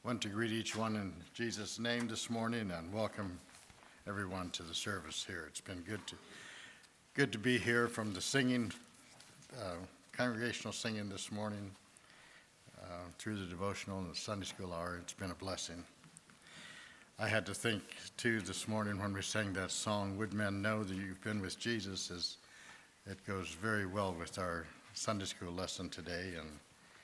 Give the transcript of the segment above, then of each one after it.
Want to greet each one in Jesus' name this morning and welcome everyone to the service here. It's been good to be here from the singing, congregational singing this morning through the devotional and the Sunday school hour. It's been a blessing. I had to think too this morning when we sang that song, "Would Men Know That You've Been with Jesus," as it goes very well with our Sunday school lesson today and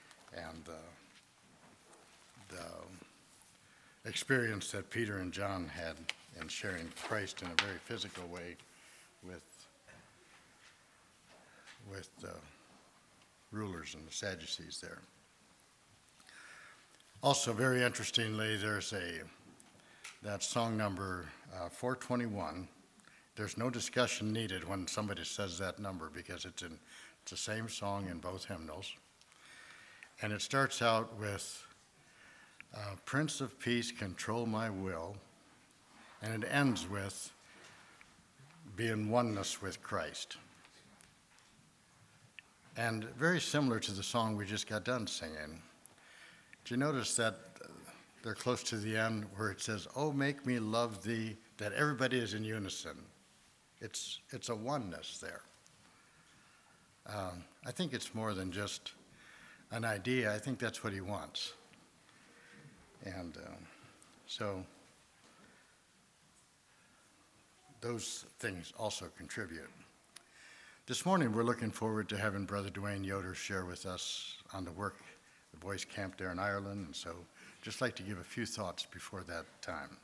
the experience that Peter and John had in sharing Christ in a very physical way with the rulers and the Sadducees there. Also, very interestingly, there's that song number 421. There's no discussion needed when somebody says that number because it's the same song in both hymnals. And it starts out with, "Prince of Peace, control my will," and it ends with, "Be in oneness with Christ." And very similar to the song we just got done singing. Did you notice that they're close to the end where it says, "Oh, make me love thee," that everybody is in unison. It's a oneness there. I think it's more than just an idea. I think that's what he wants. And so those things also contribute. This morning we're looking forward to having Brother Dwayne Yoder share with us on the work, the boys' camp there in Ireland, and so just like to give a few thoughts before that time.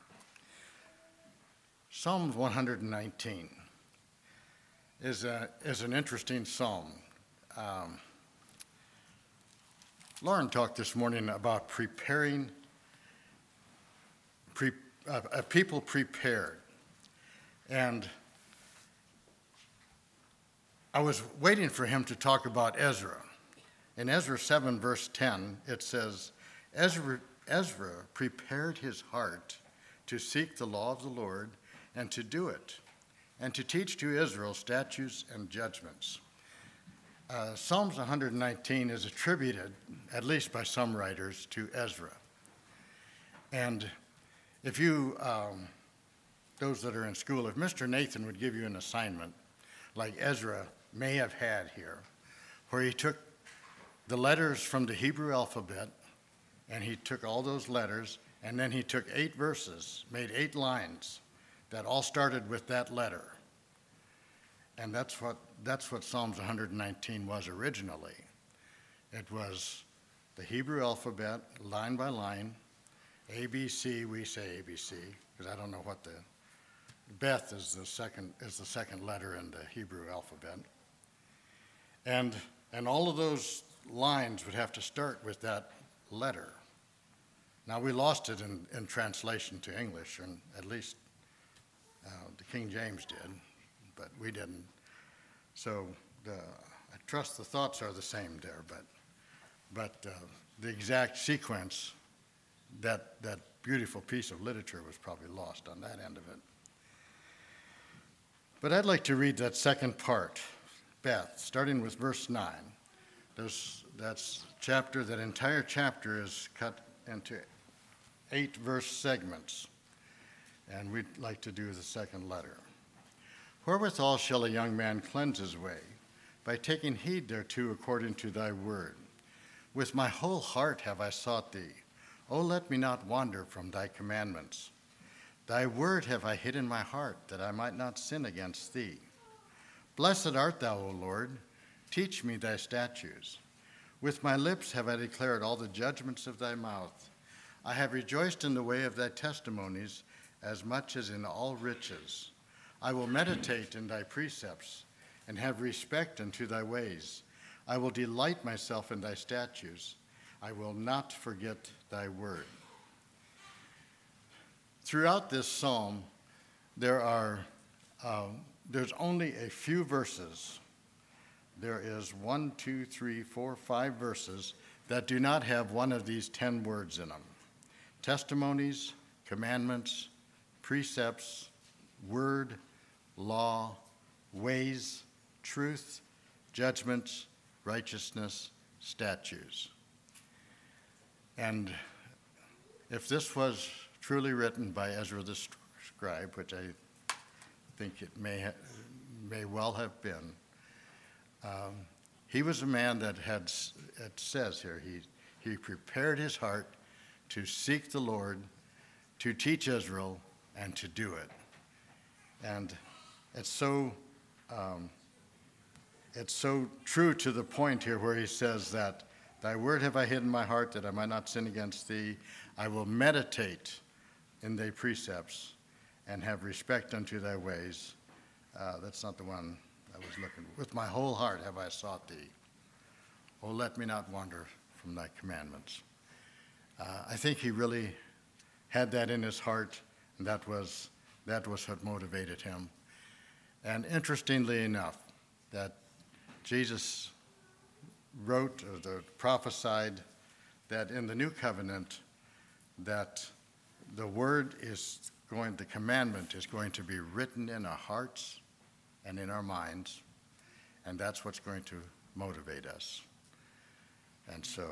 Psalm 119 is an interesting psalm. Lauren talked this morning about a people prepared. And I was waiting for him to talk about Ezra. In Ezra 7, verse 10, it says, Ezra prepared his heart to seek the law of the Lord and to do it, and to teach to Israel statutes and judgments. Psalms 119 is attributed, at least by some writers, to Ezra. And if you, those that are in school, if Mr. Nathan would give you an assignment, like Ezra may have had here, where he took the letters from the Hebrew alphabet, and he took all those letters, and then he took 8 verses, made 8 lines that all started with that letter. And that's what Psalms 119 was originally. It was the Hebrew alphabet, line by line, ABC, we say ABC, because I don't know what the Beth is the second letter in the Hebrew alphabet. And all of those lines would have to start with that letter. Now we lost it in translation to English, and at least the King James did, but we didn't. So I trust the thoughts are the same there, but the exact sequence, that beautiful piece of literature was probably lost on that end of it. But I'd like to read that second part, Beth, starting with verse 9. That entire chapter is cut into 8 verse segments, and we'd like to do the second letter. Wherewithal shall a young man cleanse his way? By taking heed thereto according to thy word. With my whole heart have I sought thee. O let me not wander from thy commandments. Thy word have I hid in my heart, that I might not sin against thee. Blessed art thou, O Lord. Teach me thy statutes. With my lips have I declared all the judgments of thy mouth. I have rejoiced in the way of thy testimonies as much as in all riches. I will meditate in thy precepts and have respect unto thy ways. I will delight myself in thy statutes. I will not forget thy word. Throughout this psalm, there's only a few verses. There is 1, 2, 3, 4, 5 verses that do not have one of these 10 words in them. Testimonies, commandments, precepts, word, law, ways, truth, judgments, righteousness, statutes. And if this was truly written by Ezra the scribe, which I think it may well have been, he was a man that had, it says here, he prepared his heart to seek the Lord, to teach Israel, and to do it. And it's so true to the point here where he says that, thy word have I hid in my heart that I might not sin against thee. I will meditate in thy precepts and have respect unto thy ways. That's not the one I was looking for. With my whole heart have I sought thee. Oh, let me not wander from thy commandments. I think he really had that in his heart, and that was what motivated him. And interestingly enough, that Jesus wrote or prophesied that in the new covenant that the commandment is going to be written in our hearts and in our minds, and that's what's going to motivate us. And so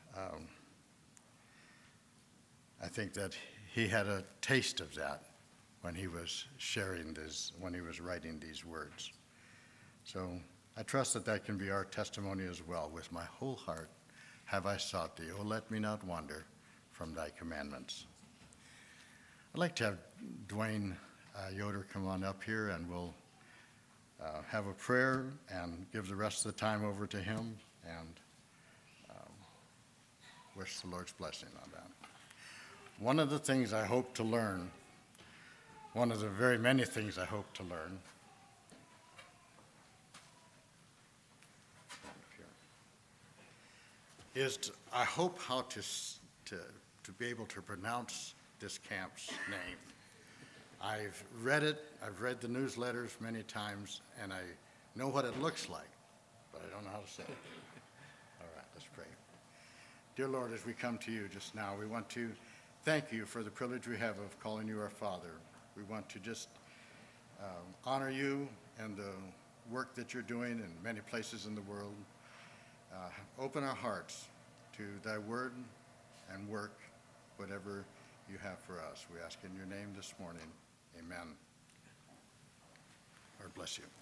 I think that he had a taste of that when he was when he was writing these words. So I trust that can be our testimony as well. With my whole heart have I sought thee. Oh, let me not wander from thy commandments. I'd like to have Dwayne Yoder come on up here, and we'll have a prayer and give the rest of the time over to him, and wish the Lord's blessing on that. One of the things I hope to learn, one of the very many things I hope to learn, is I hope how to be able to pronounce this camp's name. I've read it, I've read the newsletters many times, and I know what it looks like, but I don't know how to say it. All right, let's pray. Dear Lord, as we come to you just now, we want to thank you for the privilege we have of calling you our Father. We want to just honor you and the work that you're doing in many places in the world. Open our hearts to thy word and work, whatever you have for us. We ask in your name this morning. Amen. Lord bless you.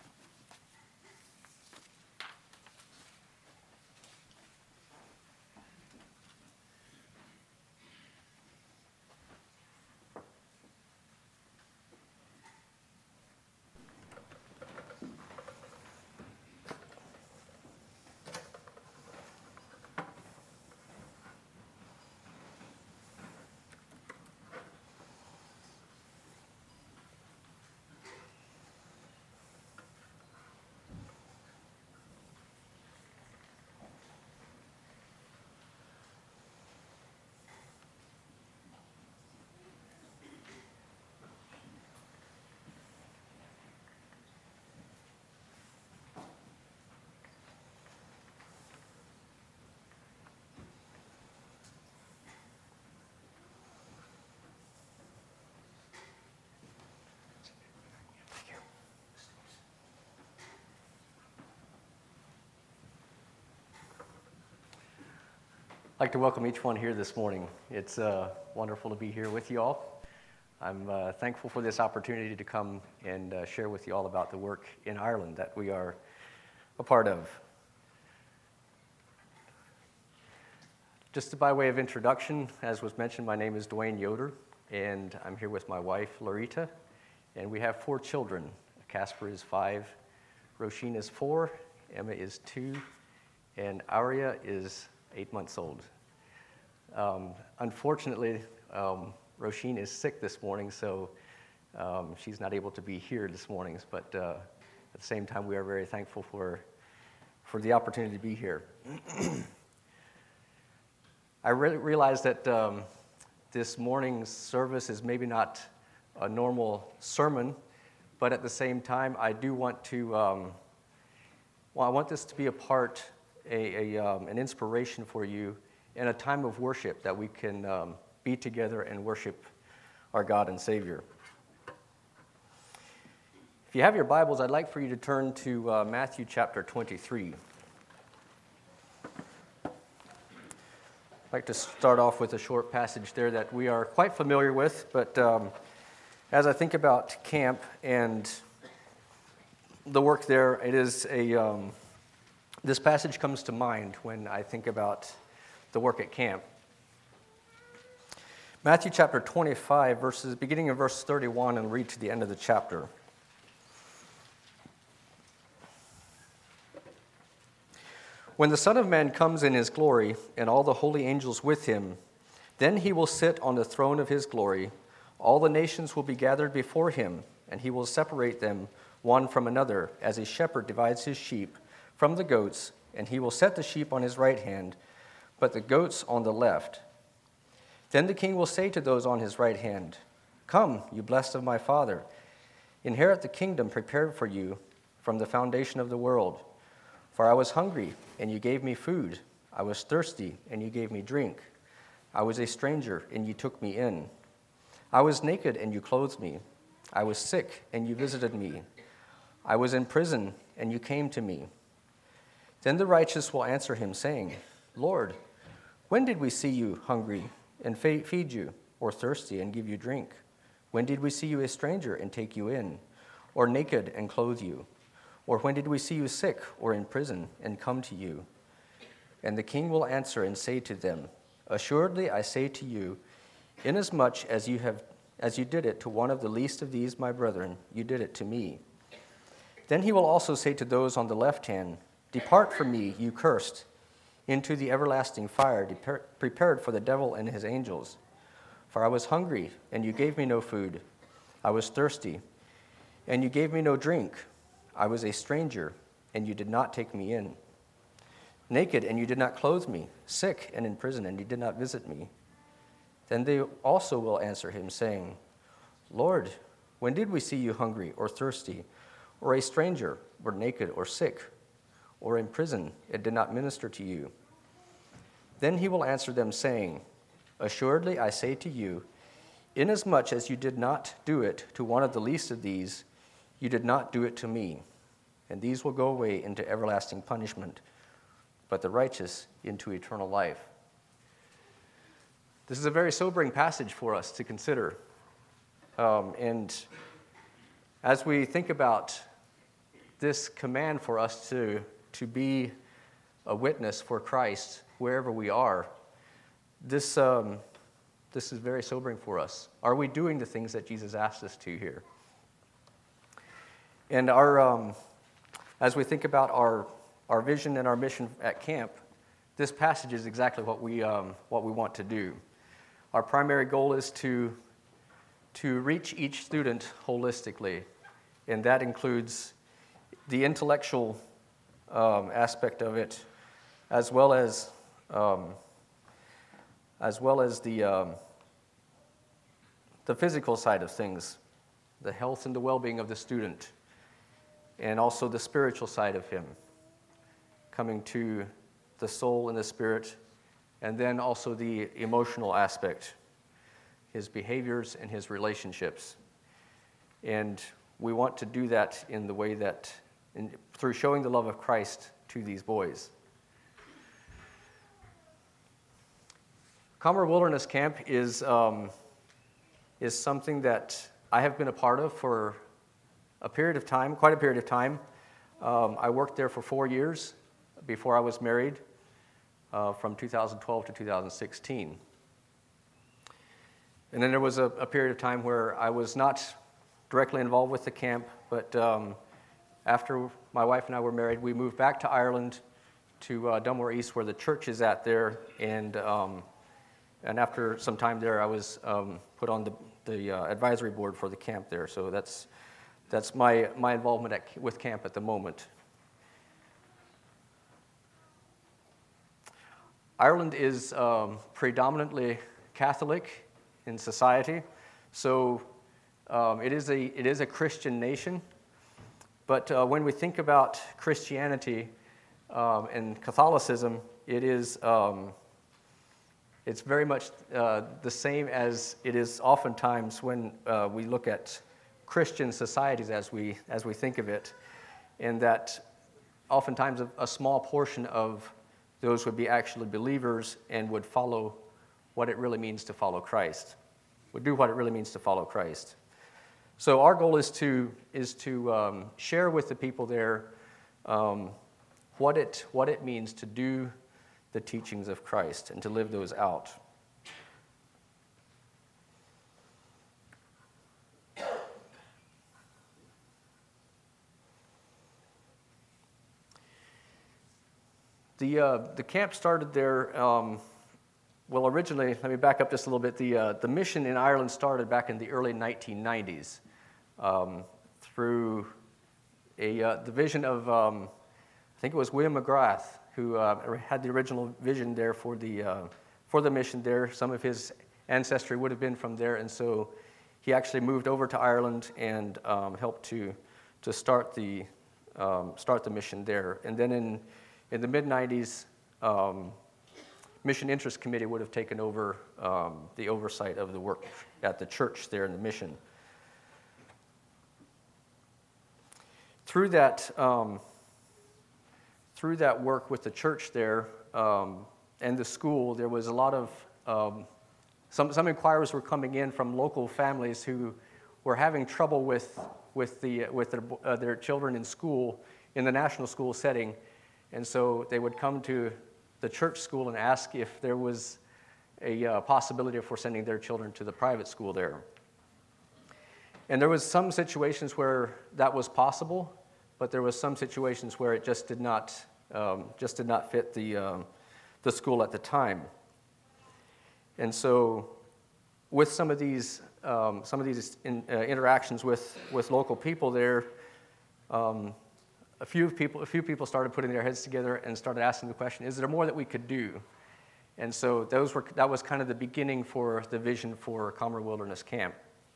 I'd like to welcome each one here this morning. It's wonderful to be here with you all. I'm thankful for this opportunity to come and share with you all about the work in Ireland that we are a part of. Just by way of introduction, as was mentioned, my name is Dwayne Yoder, and I'm here with my wife, Loretta, and we have 4 children. Casper is 5, Roisin is 4, Emma is 2, and Aria is 8 months old. Unfortunately, Roisin is sick this morning, so she's not able to be here this morning, but at the same time, we are very thankful for the opportunity to be here. I realize that this morning's service is maybe not a normal sermon, but at the same time, I do want to, I want this to be a part, an inspiration for you in a time of worship that we can be together and worship our God and Savior. If you have your Bibles, I'd like for you to turn to Matthew chapter 23. I'd like to start off with a short passage there that we are quite familiar with, but as I think about camp and the work there, it is this passage comes to mind when I think about the work at camp. Matthew chapter 25, beginning in verse 31, and read to the end of the chapter. When the Son of Man comes in his glory, and all the holy angels with him, then he will sit on the throne of his glory. All the nations will be gathered before him, and he will separate them one from another, as a shepherd divides his sheep from the goats, and he will set the sheep on his right hand, but the goats on the left. Then the king will say to those on his right hand, "Come, you blessed of my Father, inherit the kingdom prepared for you from the foundation of the world. For I was hungry, and you gave me food. I was thirsty, and you gave me drink. I was a stranger, and you took me in. I was naked, and you clothed me. I was sick, and you visited me. I was in prison, and you came to me." Then the righteous will answer him, saying, "Lord, when did we see you hungry and feed you, or thirsty and give you drink? When did we see you a stranger and take you in, or naked and clothe you? Or when did we see you sick or in prison and come to you?" And the king will answer and say to them, "Assuredly I say to you, inasmuch as you did it to one of the least of these my brethren, you did it to me." Then he will also say to those on the left hand, "Depart from me, you cursed, into the everlasting fire prepared for the devil and his angels. For I was hungry, and you gave me no food. I was thirsty, and you gave me no drink. I was a stranger, and you did not take me in. Naked, and you did not clothe me. Sick and in prison, and you did not visit me." Then they also will answer him, saying, "Lord, when did we see you hungry or thirsty, or a stranger, or naked, or sick, or in prison, and did not minister to you?" Then he will answer them, saying, "Assuredly I say to you, inasmuch as you did not do it to one of the least of these, you did not do it to me. And these will go away into everlasting punishment, but the righteous into eternal life." This is a very sobering passage for us to consider. And as we think about this command for us to be a witness for Christ wherever we are, this is very sobering for us. Are we doing the things that Jesus asked us to here? And as we think about our vision and our mission at camp, this passage is exactly what we want to do. Our primary goal is to reach each student holistically, and that includes the intellectual aspect of it, as well as the physical side of things, the health and the well-being of the student, and also the spiritual side of him, coming to the soul and the spirit, and then also the emotional aspect, his behaviors and his relationships. And we want to do that in the way that, through showing the love of Christ to these boys. Commer Wilderness Camp is something that I have been a part of for quite a period of time. I worked there for 4 years before I was married, from 2012 to 2016. And then there was a period of time where I was not directly involved with the camp, but after my wife and I were married, we moved back to Ireland, to Dunmore East, where the church is at there, and after some time there, I was put on the advisory board for the camp there. So that's my involvement with camp at the moment. Ireland is predominantly Catholic in society, so it is a Christian nation. But when we think about Christianity and Catholicism, it's very much the same as it is oftentimes when we look at Christian societies as we think of it, in that oftentimes a small portion of those would be actually believers and would follow what it really means to follow Christ, would do what it really means to follow Christ. So our goal is to share with the people there what it means to do the teachings of Christ and to live those out. The camp started there. Well, originally, let me back up just a little bit. The mission in Ireland started back in the early 1990s through the vision of, I think it was William McGrath, who had the original vision there for the mission there. Some of his ancestry would have been from there, and so he actually moved over to Ireland and helped to start the mission there. And then in the mid-90s, Mission Interest Committee would have taken over the oversight of the work at the church there in the mission. Through that work with the church there and the school, there was a lot of some inquiries were coming in from local families who were having trouble with their children in school in the national school setting, and so they would come to the church school and ask if there was a possibility for sending their children to the private school there. And there was some situations where that was possible, but there was some situations where it just did not fit the school at the time. And so, with some of these interactions with local people there, a few people started putting their heads together and started asking the question: is there more that we could do? And so that was kind of the beginning for the vision for Comrie Wilderness Camp.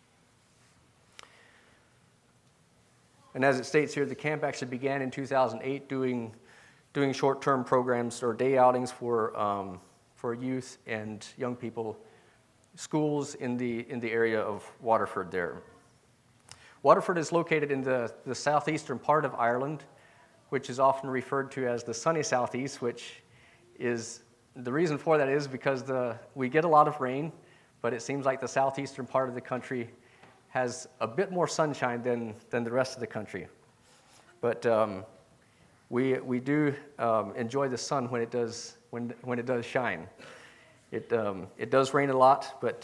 And as it states here, the camp actually began in 2008 doing short-term programs or day outings for youth and young people, schools in the area of Waterford there. Waterford is located in the southeastern part of Ireland, which is often referred to as the sunny southeast, which is, the reason for that is because we get a lot of rain, but it seems like the southeastern part of the country has a bit more sunshine than the rest of the country. But we do enjoy the sun when it does shine. It does rain a lot, but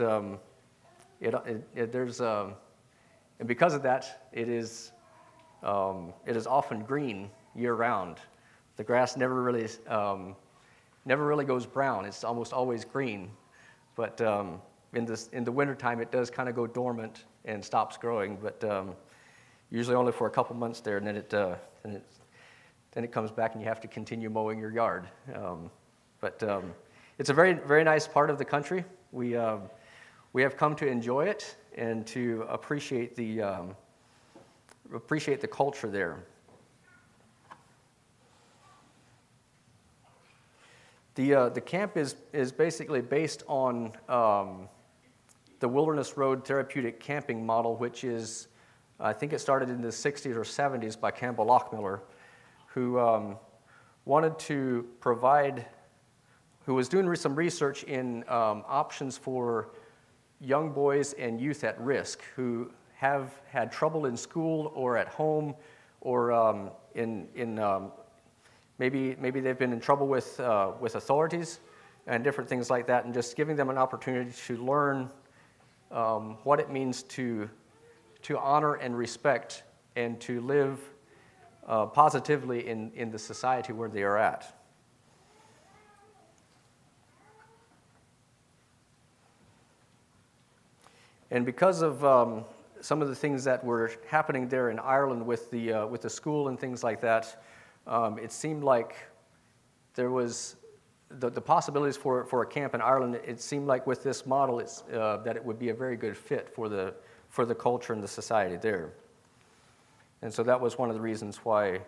and because of that, it is often green year round. The grass never really goes brown. It's almost always green, but in the wintertime, it does kind of go dormant and stops growing. But usually only for a couple months there, and then it comes back, and you have to continue mowing your yard. But it's a very, very nice part of the country. We have come to enjoy it and to appreciate the culture there. The camp is basically based on the Wilderness Road Therapeutic Camping Model, which is, I think it started in the 60s or 70s by Campbell Lockmiller, who wanted to provide, who was doing some research in options for young boys and youth at risk who have had trouble in school or at home, or maybe they've been in trouble with authorities and different things like that, and just giving them an opportunity to learn what it means to honor and respect and to live positively in the society where they are at. And because of some of the things that were happening there in Ireland with the school and things like that, it seemed like there was the possibilities for a camp in Ireland. It seemed like with this model, that it would be a very good fit for the culture and the society there. And so that was one of the reasons why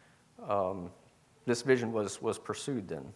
this vision was pursued then.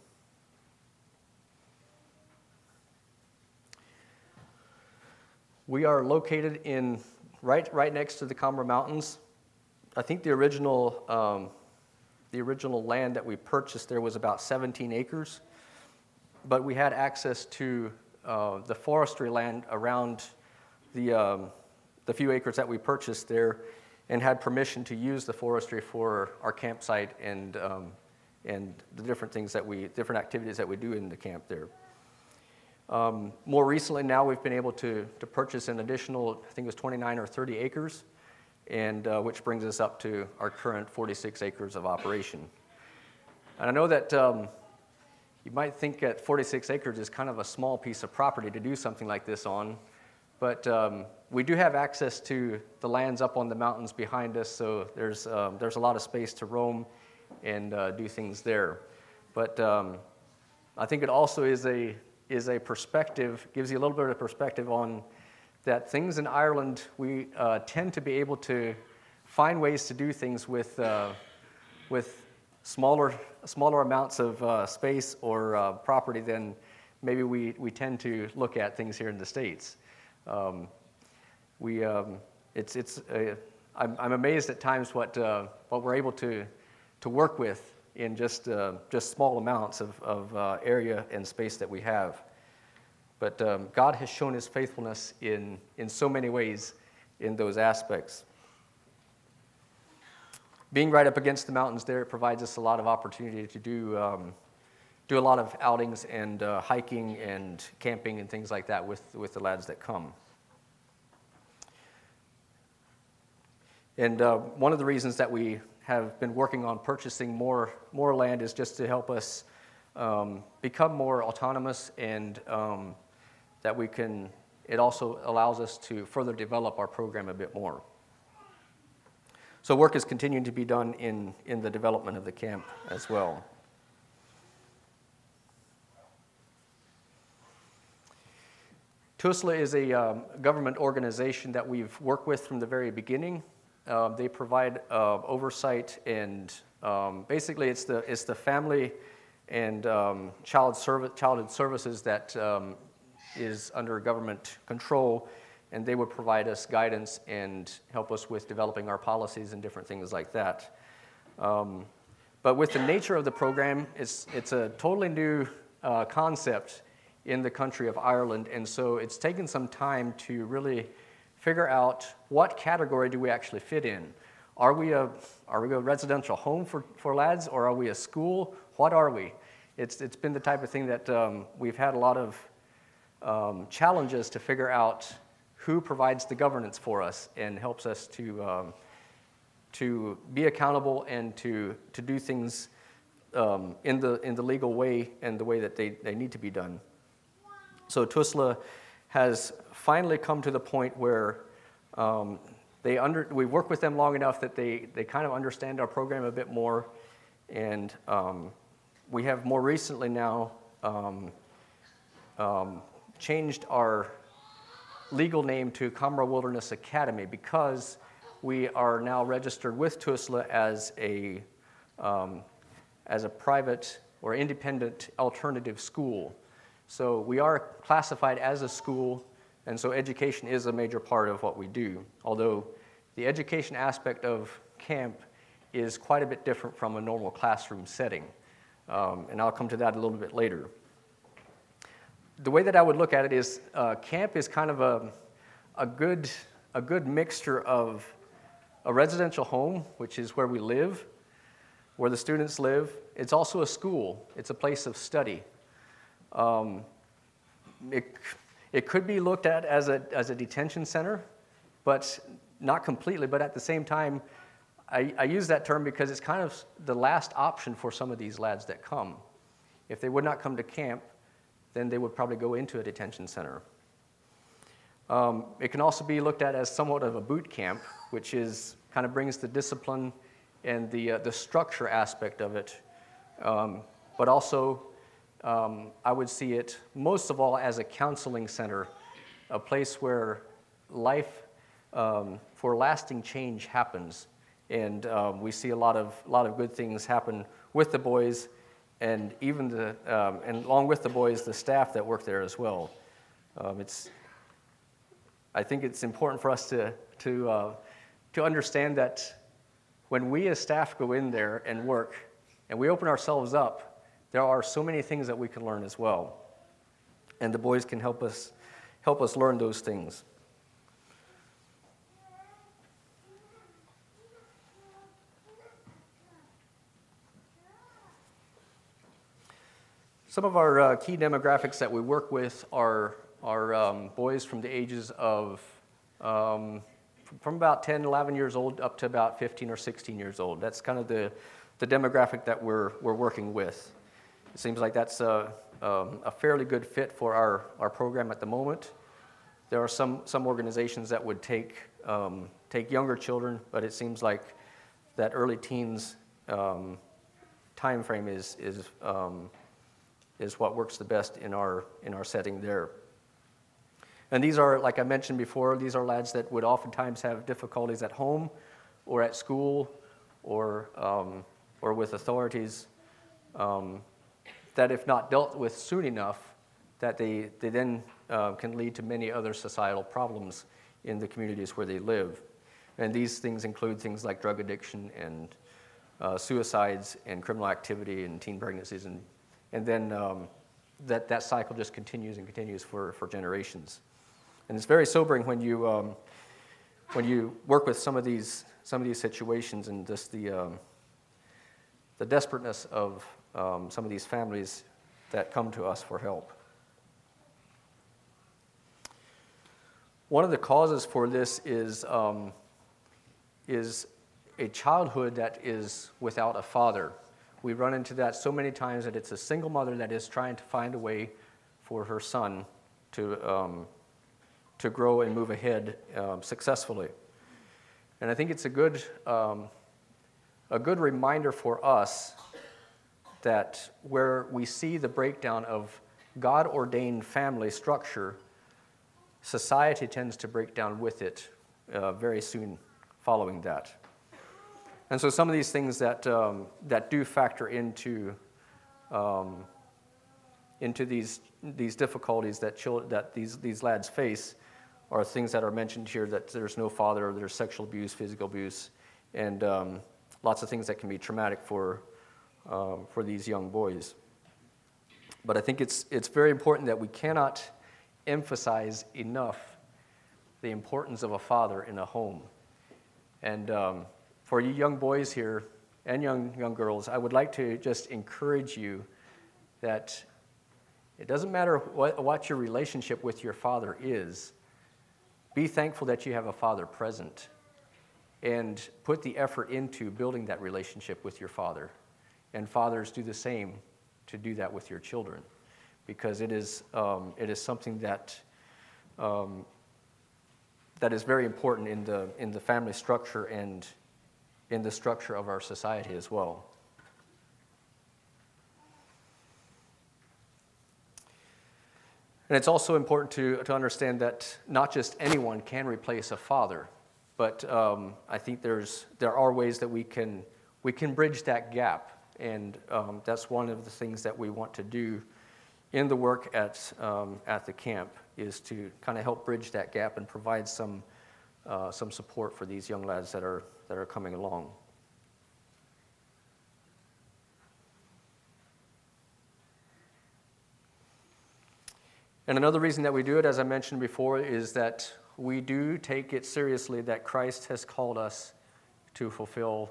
We are located right next to the Comrie Mountains. I think the original the original land that we purchased there was about 17 acres, but we had access to the forestry land around the few acres that we purchased there, and had permission to use the forestry for our campsite and the different activities that we do in the camp there. More recently now, we've been able to purchase an additional, I think it was 29 or 30 acres, and which brings us up to our current 46 acres of operation. And I know that you might think that 46 acres is kind of a small piece of property to do something like this on, but we do have access to the lands up on the mountains behind us, so there's a lot of space to roam and do things there. But I think it also is a perspective, gives you a little bit of perspective on that things in Ireland, we tend to be able to find ways to do things with smaller amounts of space or property than maybe we tend to look at things here in the States. I'm amazed at times what we're able to work with in just small amounts of area and space that we have. But God has shown His faithfulness in so many ways in those aspects. Being right up against the mountains there, it provides us a lot of opportunity to do a lot of outings and hiking and camping and things like that with the lads that come. And one of the reasons that we have been working on purchasing more land is just to help us become more autonomous, and that we can. It also allows us to further develop our program a bit more. So work is continuing to be done in the development of the camp as well. TUSLA is a government organization that we've worked with from the very beginning. They provide oversight, and basically it's the family and childhood services that is under government control, and they would provide us guidance and help us with developing our policies and different things like that. But with the nature of the program, it's a totally new concept in the country of Ireland, and so it's taken some time to really figure out what category do we actually fit in. Are we a residential home for lads, or are we a school? What are we? It's been the type of thing that we've had a lot of challenges to figure out who provides the governance for us and helps us to be accountable and to do things in the legal way and the way that they need to be done. So TUSLA has finally come to the point where we work with them long enough that they kind of understand our program a bit more, and we have more recently now changed our legal name to Comroe Wilderness Academy, because we are now registered with TUSLA as a private or independent alternative school. So we are classified as a school, and so education is a major part of what we do, although the education aspect of camp is quite a bit different from a normal classroom setting, and I'll come to that a little bit later. The way that I would look at it is camp is kind of a good mixture of a residential home, which is where we live, where the students live. It's also a school. It's a place of study. It could be looked at as a detention center, but not completely. But at the same time, I use that term because it's kind of the last option for some of these lads that come. If they would not come to camp, then they would probably go into a detention center. It can also be looked at as somewhat of a boot camp, which is kind of brings the discipline and the structure aspect of it, but also I would see it most of all as a counseling center, a place where life for lasting change happens, and we see a lot of good things happen with the boys, and even and along with the boys, the staff that work there as well. I think it's important for us to understand that when we as staff go in there and work and we open ourselves up, there are so many things that we can learn as well. And the boys can help us learn those things. Some of our key demographics that we work with are boys from the ages of from about 10, 11 years old up to about 15 or 16 years old. That's kind of the demographic that we're working with. It seems like that's a fairly good fit for our program at the moment. There are some organizations that would take younger children, but it seems like that early teens time frame is what works the best in our setting there. And these are, like I mentioned before, these are lads that would oftentimes have difficulties at home or at school or with authorities that if not dealt with soon enough, that they then can lead to many other societal problems in the communities where they live. And these things include things like drug addiction and suicides and criminal activity and teen pregnancies. And then that cycle just continues and continues for generations. And it's very sobering when you work with some of these situations and just the desperateness of some of these families that come to us for help. One of the causes for this is a childhood that is without a father. We run into that so many times that it's a single mother that is trying to find a way for her son to grow and move ahead successfully. And I think it's a good reminder for us that where we see the breakdown of God-ordained family structure, society tends to break down with it very soon following that. And so some of these things that do factor into these difficulties that these lads face are things that are mentioned here, that there's no father, or there's sexual abuse, physical abuse, and lots of things that can be traumatic for these young boys. But I think it's very important that we cannot emphasize enough the importance of a father in a home. And for you young boys here and young girls, I would like to just encourage you that it doesn't matter what your relationship with your father is. Be thankful that you have a father present, and put the effort into building that relationship with your father. And fathers, do the same to do that with your children, because it is something that is very important in the family structure and in the structure of our society as well. And it's also important to understand that not just anyone can replace a father, but I think there are ways that we can bridge that gap, and that's one of the things that we want to do in the work at the camp, is to kind of help bridge that gap and provide some support for these young lads that are coming along. And another reason that we do it, as I mentioned before, is that we do take it seriously that Christ has called us to fulfill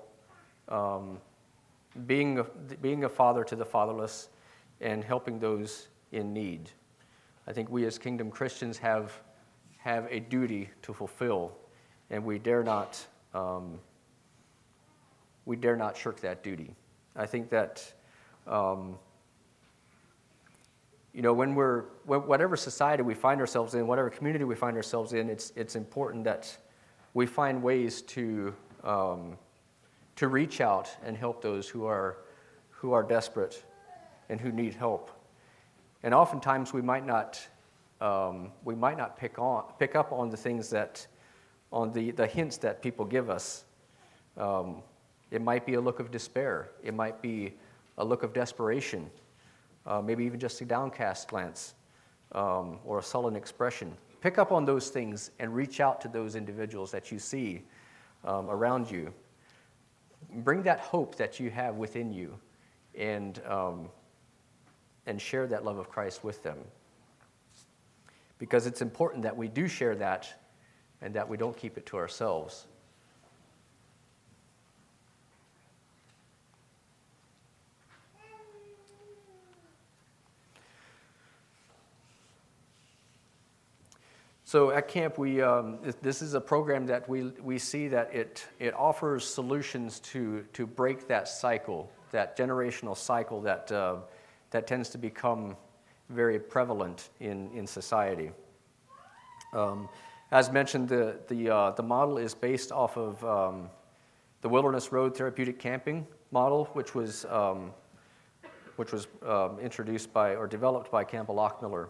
being a father to the fatherless and helping those in need. I think we as Kingdom Christians have a duty to fulfill, and we dare not shirk that duty. I think that whatever society we find ourselves in, whatever community we find ourselves in, it's important that we find ways to reach out and help those who are desperate and who need help. And oftentimes we might not pick up on the things on the hints that people give us. It might be a look of despair. It might be a look of desperation. Maybe even just a downcast glance or a sullen expression. Pick up on those things and reach out to those individuals that you see around you. bring that hope that you have within you, and share that love of Christ with them. Because it's important that we do share that and that we don't keep it to ourselves. So at camp, this is a program that we see that it offers solutions to break that cycle, that generational cycle that tends to become very prevalent in society. As mentioned, the model is based off of the Wilderness Road Therapeutic Camping model, which was introduced by or developed by Campbell Lockmiller.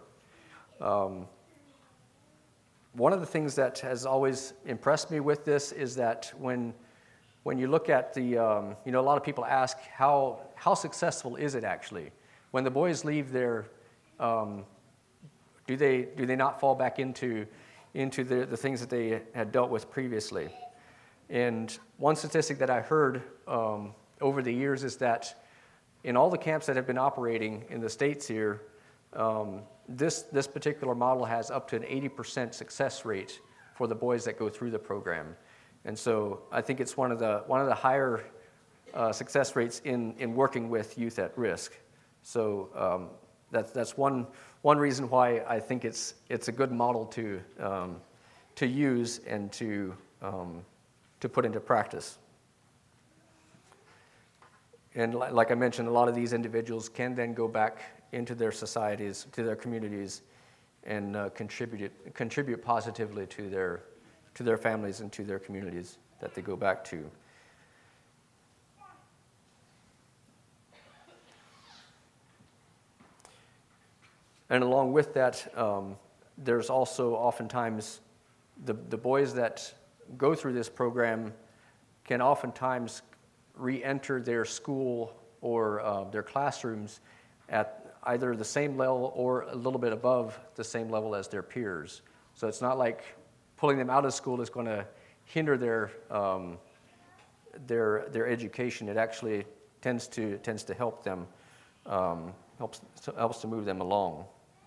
One of the things that has always impressed me with this is that when you look at a lot of people ask how successful is it actually? When the boys leave there, do they not fall back into the things that they had dealt with previously? And one statistic that I heard over the years is that in all the camps that have been operating in the States here, this particular model has up to an 80% success rate for the boys that go through the program. And so I think it's one of the higher success rates in working with youth at risk. So that's one reason why I think it's a good model to use and to put into practice. And like I mentioned, a lot of these individuals can then go back into their societies, to their communities, and contribute positively to their families and to their communities that they go back to. And along with that, there's also oftentimes the boys that go through this program can oftentimes re-enter their school or their classrooms at either the same level or a little bit above the same level as their peers. So it's not like pulling them out of school is going to hinder their education. It actually tends to help them, helps to move them along.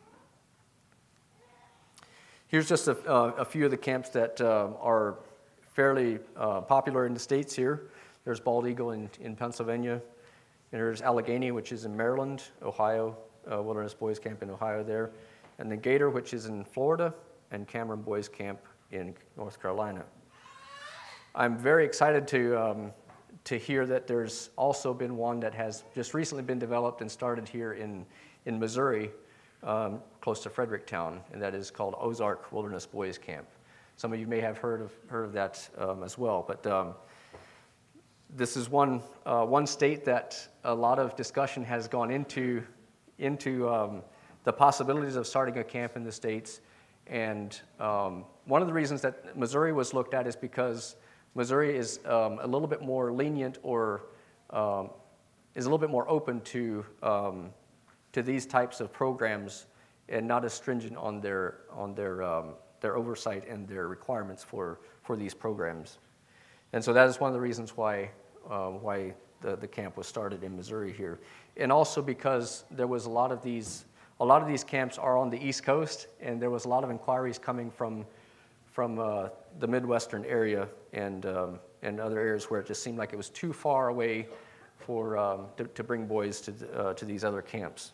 Here's just a few of the camps that are fairly popular in the States here. There's Bald Eagle in Pennsylvania. And there's Allegheny, which is in Maryland, Ohio, Wilderness Boys Camp in Ohio there. And then Gator, which is in Florida, and Cameron Boys Camp in North Carolina. I'm very excited to hear that there's also been one that has just recently been developed and started here in Missouri, close to Fredericktown, and that is called Ozark Wilderness Boys Camp. Some of you may have heard of that as well, but this is one state that a lot of discussion has gone into the possibilities of starting a camp in the States. And one of the reasons that Missouri was looked at is because Missouri is a little bit more lenient or is a little bit more open to these types of programs and not as stringent on their oversight and their requirements for these programs. And so that is one of the reasons why the camp was started in Missouri here. And also because there was a lot of these camps are on the East Coast, and there was a lot of inquiries coming from the Midwestern area and other areas where it just seemed like it was too far away to bring boys to these other camps.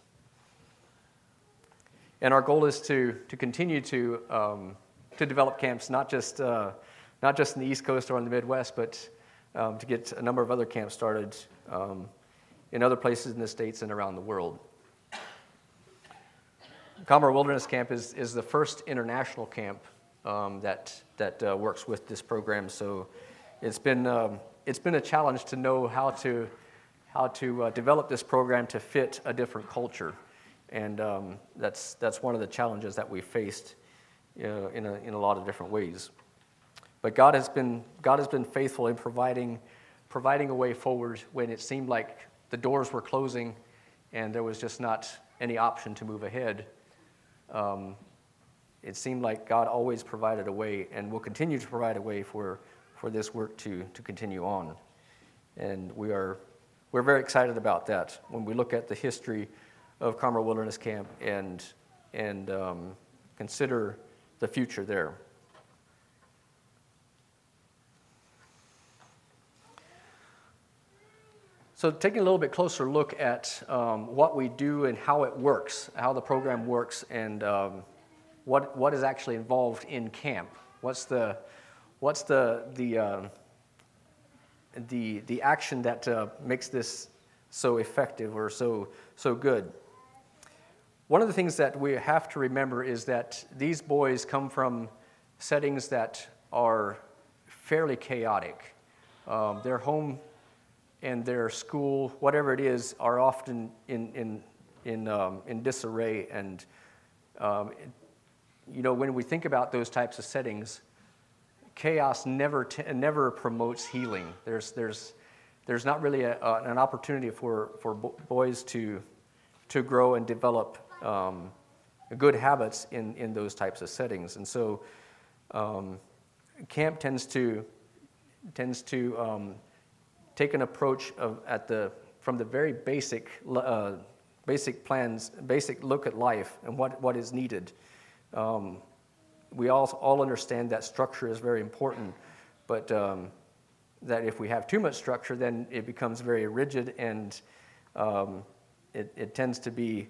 And our goal is to continue to develop camps, not just in the East Coast or in the Midwest, but to get a number of other camps started in other places in the States and around the world. Comber Wilderness Camp is the first international camp that works with this program. So it's been a challenge to know how to develop this program to fit a different culture, and that's one of the challenges that we faced in a lot of different ways. But God has been faithful in providing a way forward when it seemed like the doors were closing and there was just not any option to move ahead. It seemed like God always provided a way and will continue to provide a way for this work to continue on. And we're very excited about that when we look at the history of Carmel Wilderness Camp and consider the future there. So taking a little bit closer look at what we do and how it works, how the program works, and what is actually involved in camp. What's the action that makes this so effective or so good? One of the things that we have to remember is that these boys come from settings that are fairly chaotic. Their home and their school, whatever it is, are often in disarray. And when we think about those types of settings, chaos never promotes healing. There's not really an opportunity for boys to grow and develop good habits in those types of settings. And so camp tends to take an approach from the very basic plans, basic look at life and what is needed. We all understand that structure is very important, but that if we have too much structure, then it becomes very rigid, and it tends to be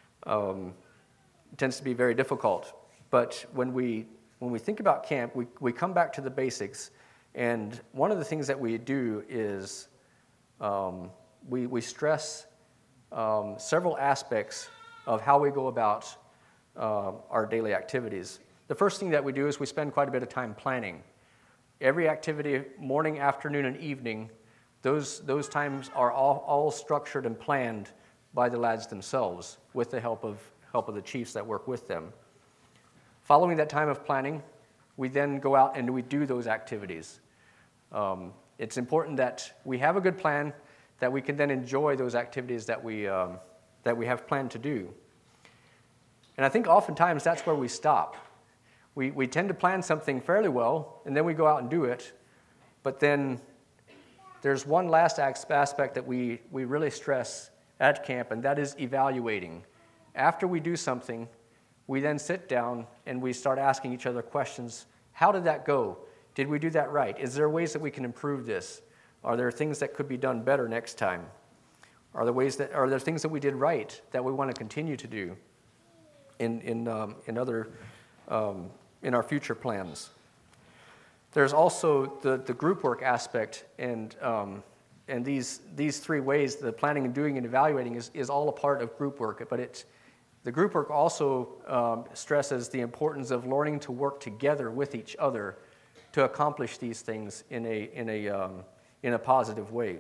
very difficult. But when we think about camp, we come back to the basics. And one of the things that we do is we stress several aspects of how we go about our daily activities. The first thing that we do is we spend quite a bit of time planning. Every activity, morning, afternoon, and evening, those times are all structured and planned by the lads themselves with the help of the chiefs that work with them. Following that time of planning, we then go out and we do those activities. It's important that we have a good plan, that we can then enjoy those activities that we have planned to do. And I think oftentimes that's where we stop. We tend to plan something fairly well, and then we go out and do it. But then there's one last aspect that we really stress at camp, and that is evaluating. After we do something, we then sit down and we start asking each other questions. How did that go? Did we do that right? Is there ways that we can improve this? Are there things that could be done better next time? Are there things that we did right that we want to continue to do in our future plans? There's also the group work aspect, and these three ways, the planning and doing and evaluating, is all a part of group work. But the group work also stresses the importance of learning to work together with each other to accomplish these things in a positive way.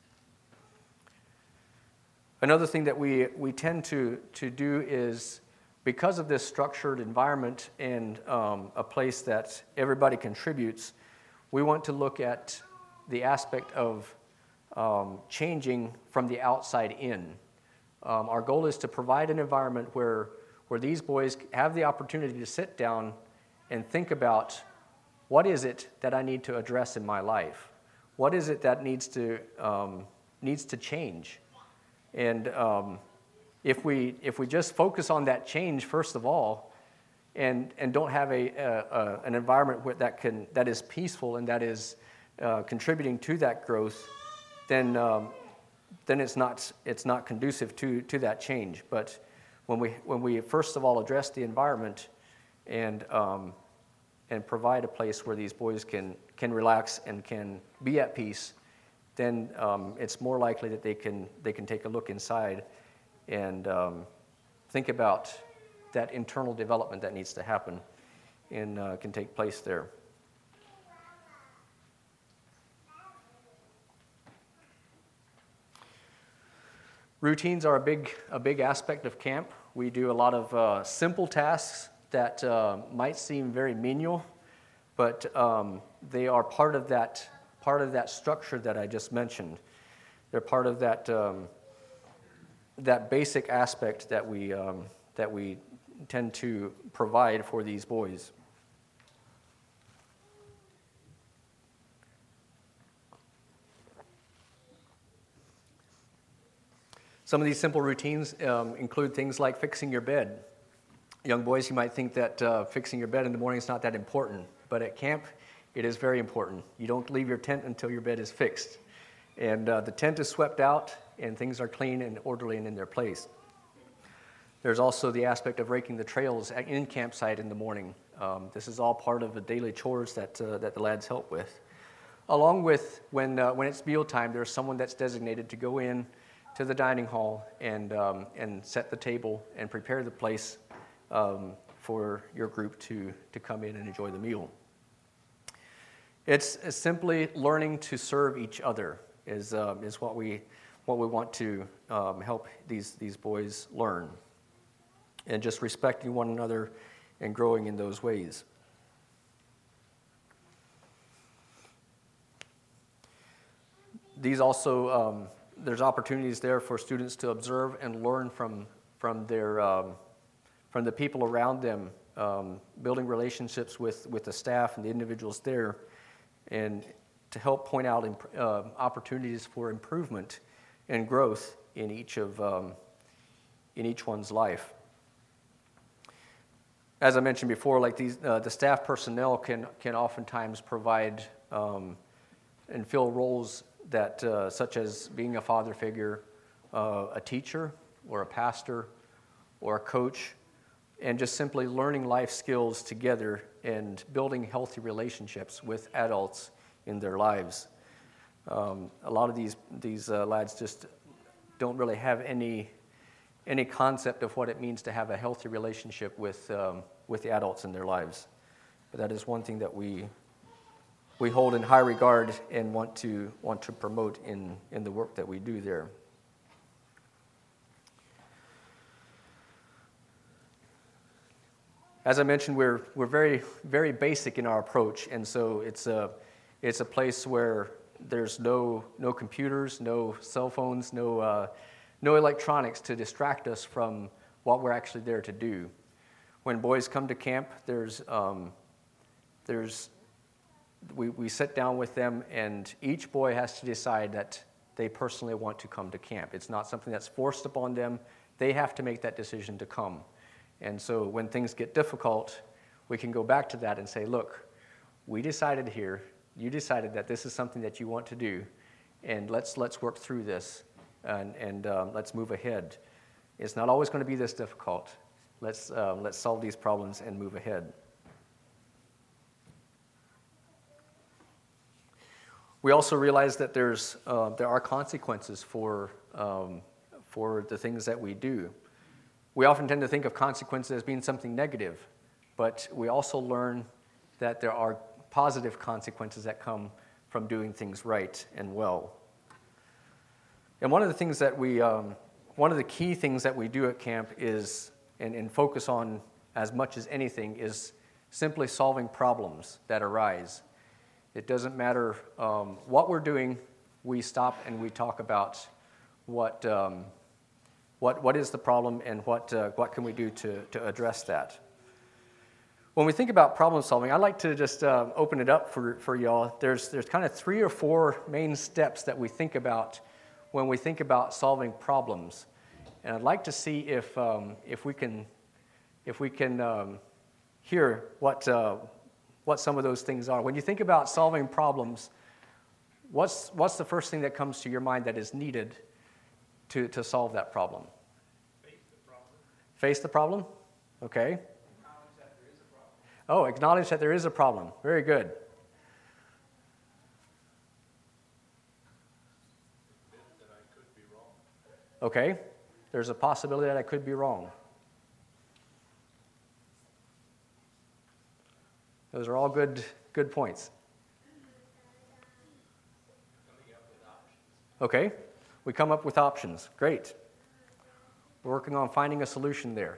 Another thing that we tend to do is, because of this structured environment and a place that everybody contributes, we want to look at the aspect of changing from the outside in. Our goal is to provide an environment where these boys have the opportunity to sit down and think about, what is it that I need to address in my life? What is it that needs to change? And if we just focus on that change first of all, and don't have an environment that is peaceful and that is contributing to that growth, then it's not conducive to that change. But when we first of all address the environment and provide a place where these boys can relax and can be at peace, then it's more likely that they can take a look inside and think about that internal development that needs to happen and can take place there. Routines are a big aspect of camp. We do a lot of simple tasks that might seem very menial, but they are part of that structure that I just mentioned. They're part of that basic aspect that we tend to provide for these boys. Some of these simple routines include things like fixing your bed. Young boys, you might think that fixing your bed in the morning is not that important, but at camp, it is very important. You don't leave your tent until your bed is fixed. And the tent is swept out, and things are clean and orderly and in their place. There's also the aspect of raking the trails in campsite in the morning. This is all part of the daily chores that the lads help with. Along with when it's mealtime, there's someone that's designated to go in to the dining hall and set the table and prepare the place for your group to come in and enjoy the meal. It's simply learning to serve each other is what we want to help these boys learn, and just respecting one another and growing in those ways. These also, there's opportunities there for students to observe and learn from the people around them, building relationships with the staff and the individuals there, and to help point out opportunities for improvement and growth in each one's life. As I mentioned before, like the staff personnel can oftentimes provide and fill roles that, such as being a father figure, a teacher, or a pastor, or a coach, and just simply learning life skills together and building healthy relationships with adults in their lives. A lot of these lads just don't really have any concept of what it means to have a healthy relationship with the adults in their lives. But that is one thing that we hold in high regard and want to promote in the work that we do there. As I mentioned, we're very, very basic in our approach, and so it's a place where there's no computers, no cell phones, no electronics to distract us from what we're actually there to do. When boys come to camp, we sit down with them, and each boy has to decide that they personally want to come to camp. It's not something that's forced upon them. They have to make that decision to come. And so when things get difficult, we can go back to that and say, look, we decided here, you decided that this is something that you want to do, and let's work through this, and let's move ahead. It's not always going to be this difficult. Let's solve these problems and move ahead. We also realize that there are consequences for the things that we do. We often tend to think of consequences as being something negative, but we also learn that there are positive consequences that come from doing things right and well. And one of the things that one of the key things that we do at camp is, and focus on as much as anything, is simply solving problems that arise. It doesn't matter what we're doing, we stop and we talk about what is the problem and what can we do to address that. When we think about problem solving, I'd like to just open it up for y'all. There's kind of 3 or 4 main steps that we think about when we think about solving problems, and I'd like to see if we can hear what some of those things are. When you think about solving problems, what's the first thing that comes to your mind that is needed to solve that problem? Face the problem. Face the problem? Okay. Acknowledge that there is a problem. Oh, acknowledge that there is a problem. Very good. Admit that I could be wrong. Okay. There's a possibility that I could be wrong. Those are all good points. Coming up with options. Okay. We come up with options. Great. We're working on finding a solution there.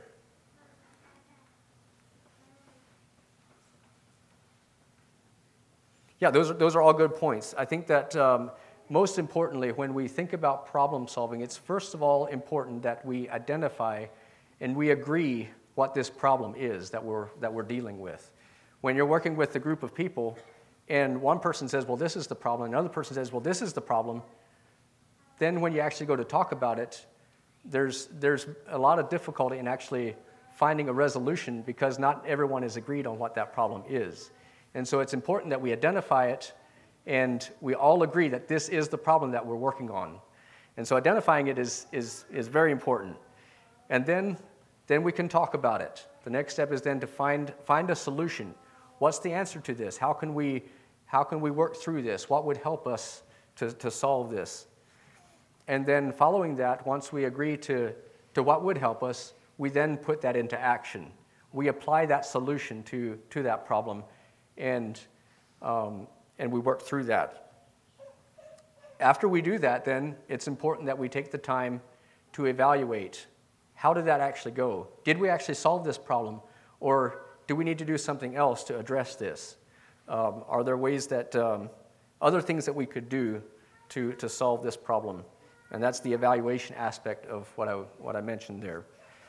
Yeah, those are all good points. I think that most importantly, when we think about problem solving, it's first of all important that we identify and we agree what this problem is that we're dealing with. When you're working with a group of people and one person says, well, this is the problem, and another person says, well, this is the problem, then when you actually go to talk about it, there's a lot of difficulty in actually finding a resolution because not everyone is agreed on what that problem is. And so it's important that we identify it and we all agree that this is the problem that we're working on. And so identifying it is very important. And then we can talk about it. The next step is then to find a solution. What's the answer to this? How can we work through this? What would help us to solve this? And then following that, once we agree to what would help us, we then put that into action. We apply that solution to that problem, and we work through that. After we do that, then it's important that we take the time to evaluate, how did that actually go? Did we actually solve this problem, or do we need to do something else to address this? Are there ways that, other things that we could do to solve this problem? And that's the evaluation aspect of what I mentioned there.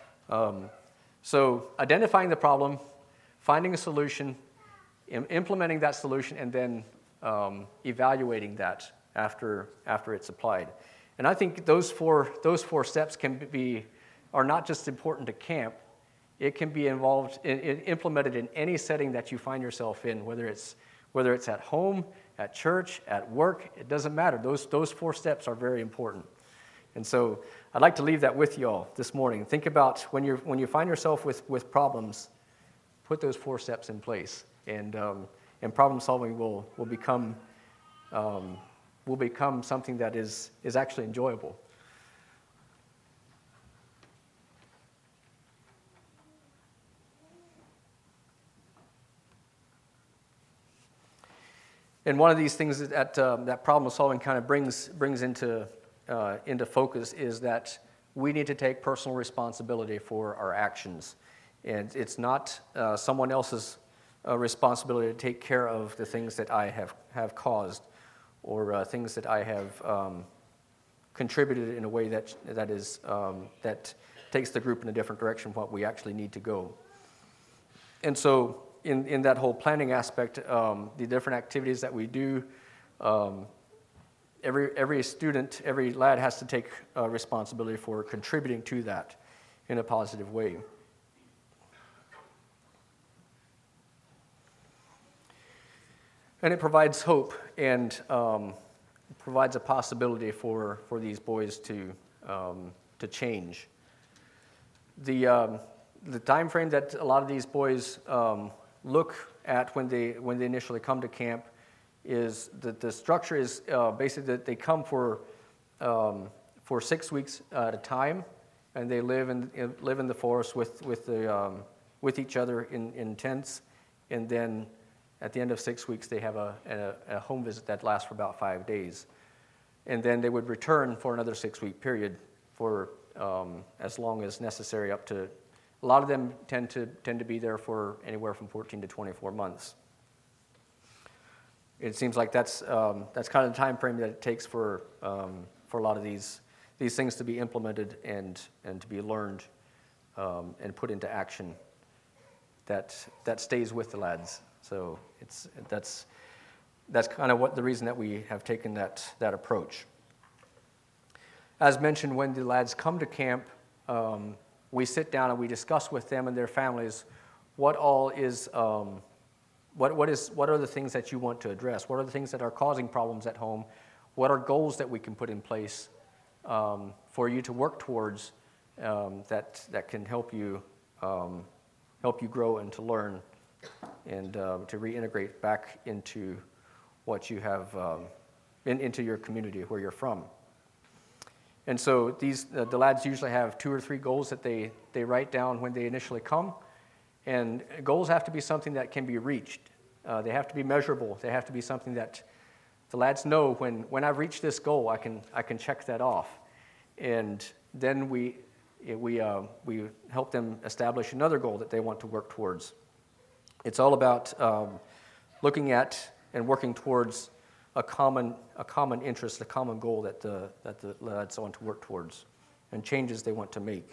So identifying the problem, finding a solution, implementing that solution, and then evaluating that after it's applied. And I think those four steps are not just important to camp. It can be implemented in any setting that you find yourself in, whether it's at home, at church, at work. It doesn't matter. Those 4 steps are very important. And so I'd like to leave that with you all this morning. Think about when you find yourself with problems, put those 4 steps in place, and problem solving will become something that is actually enjoyable. And one of these things that problem solving kind of brings into focus is that we need to take personal responsibility for our actions. And it's not someone else's responsibility to take care of the things that I have caused, or things that I have contributed in a way that takes the group in a different direction from what we actually need to go. And so in that whole planning aspect, the different activities that we do, every student, every lad has to take responsibility for contributing to that in a positive way. And it provides hope and provides a possibility for these boys to change. The time frame that a lot of these boys look at when they initially come to camp is that the structure is basically that they come for 6 weeks at a time, and they live in the forest with each other in tents, and then at the end of 6 weeks they have a home visit that lasts for about 5 days, and then they would return for another 6-week period for as long as necessary, up to. A lot of them tend to be there for anywhere from 14 to 24 months. It seems like that's kind of the time frame that it takes for a lot of these things to be implemented and to be learned and put into action. That stays with the lads. So that's kind of the reason that we have taken that approach. As mentioned, when the lads come to camp, we sit down and we discuss with them and their families what all is. What are the things that you want to address? What are the things that are causing problems at home? What are goals that we can put in place for you to work towards that can help you grow and to learn and to reintegrate back into what you have into your community where you're from. And so the lads usually have 2 or 3 goals that they write down when they initially come. And goals have to be something that can be reached. They have to be measurable. They have to be something that the lads know when I've reached this goal, I can check that off. And then we help them establish another goal that they want to work towards. It's all about looking at and working towards a common interest, a common goal that the lads want to work towards, and changes they want to make.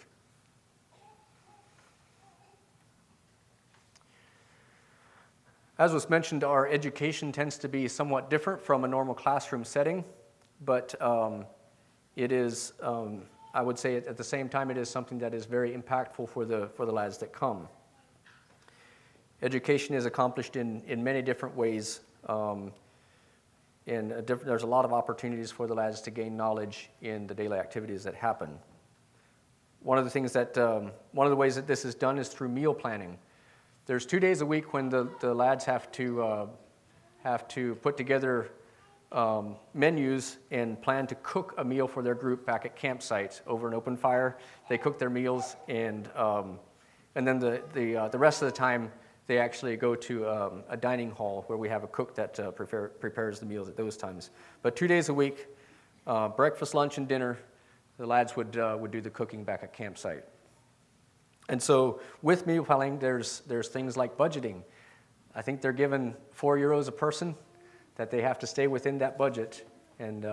As was mentioned, our education tends to be somewhat different from a normal classroom setting, but it is I would say at the same time, it is something that is very impactful for the lads that come. Education is accomplished in many different ways, and there's a lot of opportunities for the lads to gain knowledge in the daily activities that happen. One of the ways that this is done is through meal planning. There's 2 days a week when the lads have to put together menus and plan to cook a meal for their group back at campsite over an open fire. They cook their meals, and then the rest of the time they actually go to a dining hall where we have a cook that prepares the meals at those times. But 2 days a week, breakfast, lunch, and dinner, the lads would do the cooking back at campsite. And so with meal planning, there's things like budgeting. I think they're given €4 a person, that they have to stay within that budget, and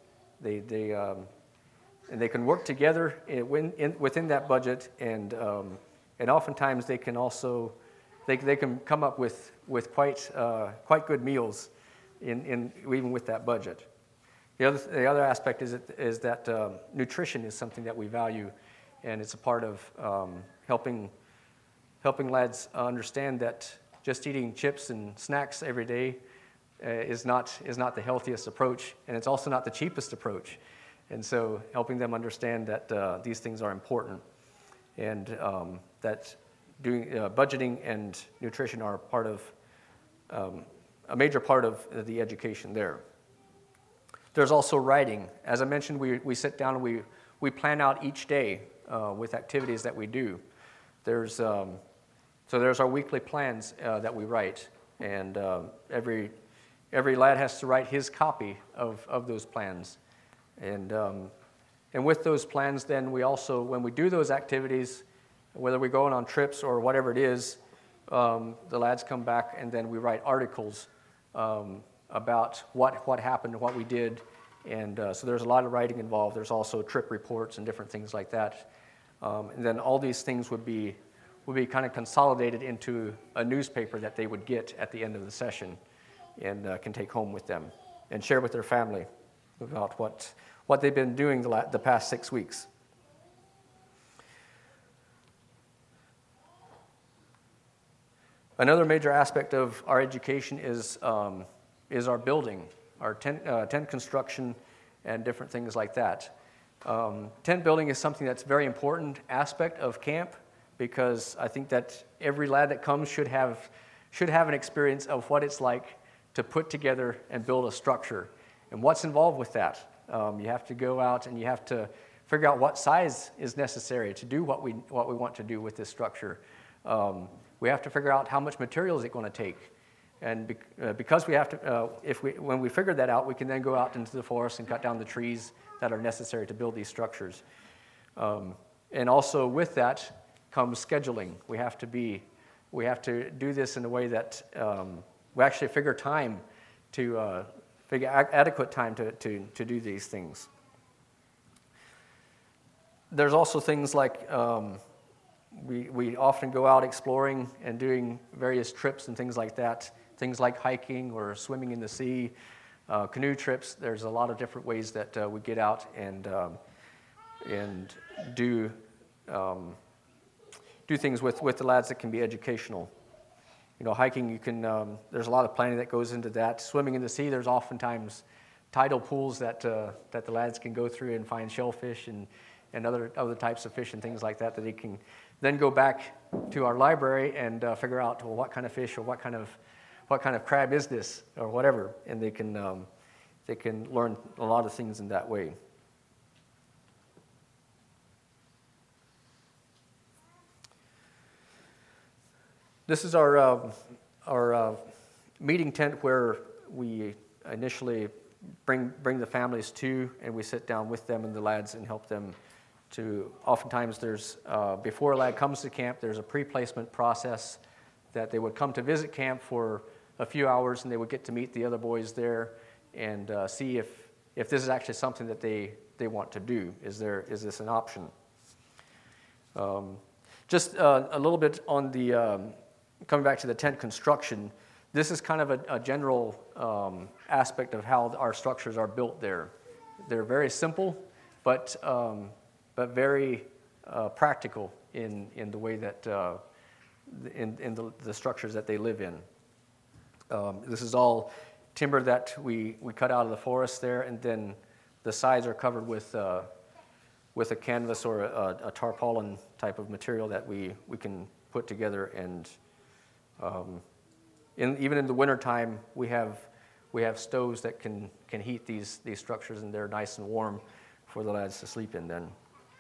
they can work together within that budget, and oftentimes they can also they can come up with quite good meals even with that budget. The other aspect is that nutrition is something that we value, and it's a part of helping lads understand that just eating chips and snacks every day is not the healthiest approach, and it's also not the cheapest approach. And so helping them understand that these things are important, and that doing budgeting and nutrition are part of a major part of the education there. There's also writing. As I mentioned, we sit down and we plan out each day with activities that we do. There's our weekly plans that we write, and every lad has to write his copy of those plans. And with those plans, then we also, when we do those activities, whether we're going on trips or whatever it is, the lads come back and then we write articles about what happened, what we did. And so there's a lot of writing involved. There's also trip reports and different things like that. And then all these things would be kind of consolidated into a newspaper that they would get at the end of the session, and can take home with them and share with their family about what they've been doing the past 6 weeks. Another major aspect of our education is our building, our tent construction, and different things like that. Tent building is something that's a very important aspect of camp, because I think that every lad that comes should have an experience of what it's like to put together and build a structure, and what's involved with that. You have to go out and you have to figure out what size is necessary to do what we want to do with this structure. We have to figure out how much material is it going to take, and because we have to, when we figure that out, we can then go out into the forest and cut down the trees that are necessary to build these structures. And also with that comes scheduling. We have to do this in a way that we actually figure time to figure adequate time to do these things. There's also things like we often go out exploring and doing various trips and things like that. Things like hiking or swimming in the sea, canoe trips. There's a lot of different ways that we get out and do things with the lads that can be educational. Hiking, you can. There's a lot of planning that goes into that. Swimming in the sea, there's oftentimes tidal pools that the lads can go through and find shellfish and other types of fish and things like that they can then go back to our library and figure out, well, what kind of fish or what kind of crab is this or whatever, and they can learn a lot of things in that way. This is our meeting tent where we initially bring the families to, and we sit down with them and the lads and help them to. Oftentimes, there's before a lad comes to camp, there's a pre-placement process that they would come to visit camp for a few hours, and they would get to meet the other boys there and see if this is actually something that they want to do. Is this an option? Just a little bit on the. Coming back to the tent construction, this is kind of a general aspect of how our structures are built there. They're very simple, but very practical in the way that in the structures that they live in. This is all timber that we cut out of the forest there, and then the sides are covered with a canvas or a tarpaulin type of material that we can put together. And even in the wintertime, we have stoves that can heat these structures, and they're nice and warm for the lads to sleep in then.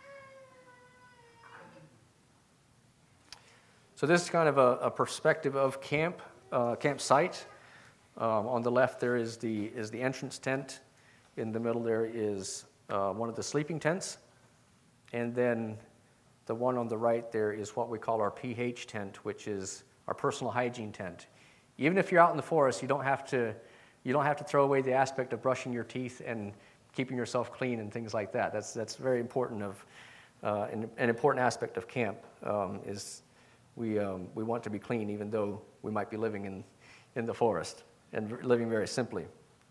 So this is kind of a perspective of campsite. On the left there is the entrance tent. In the middle there is one of the sleeping tents. And then the one on the right there is what we call our PH tent, which is our personal hygiene tent. Even if you're out in the forest, you don't have to throw away the aspect of brushing your teeth and keeping yourself clean and things like that. That's very important an important aspect of camp is we want to be clean even though we might be living in the forest and living very simply.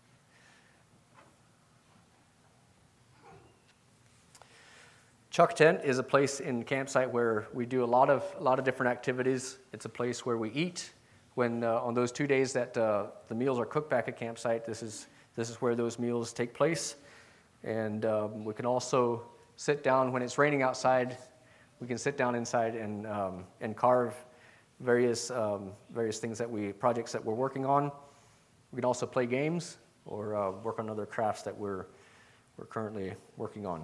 Chuck Tent is a place in campsite where we do a lot of different activities. It's a place where we eat. When on those 2 days that the meals are cooked back at campsite, this is where those meals take place. And we can also sit down when it's raining outside. We can sit down inside and carve various things projects that we're working on. We can also play games or work on other crafts that we're currently working on.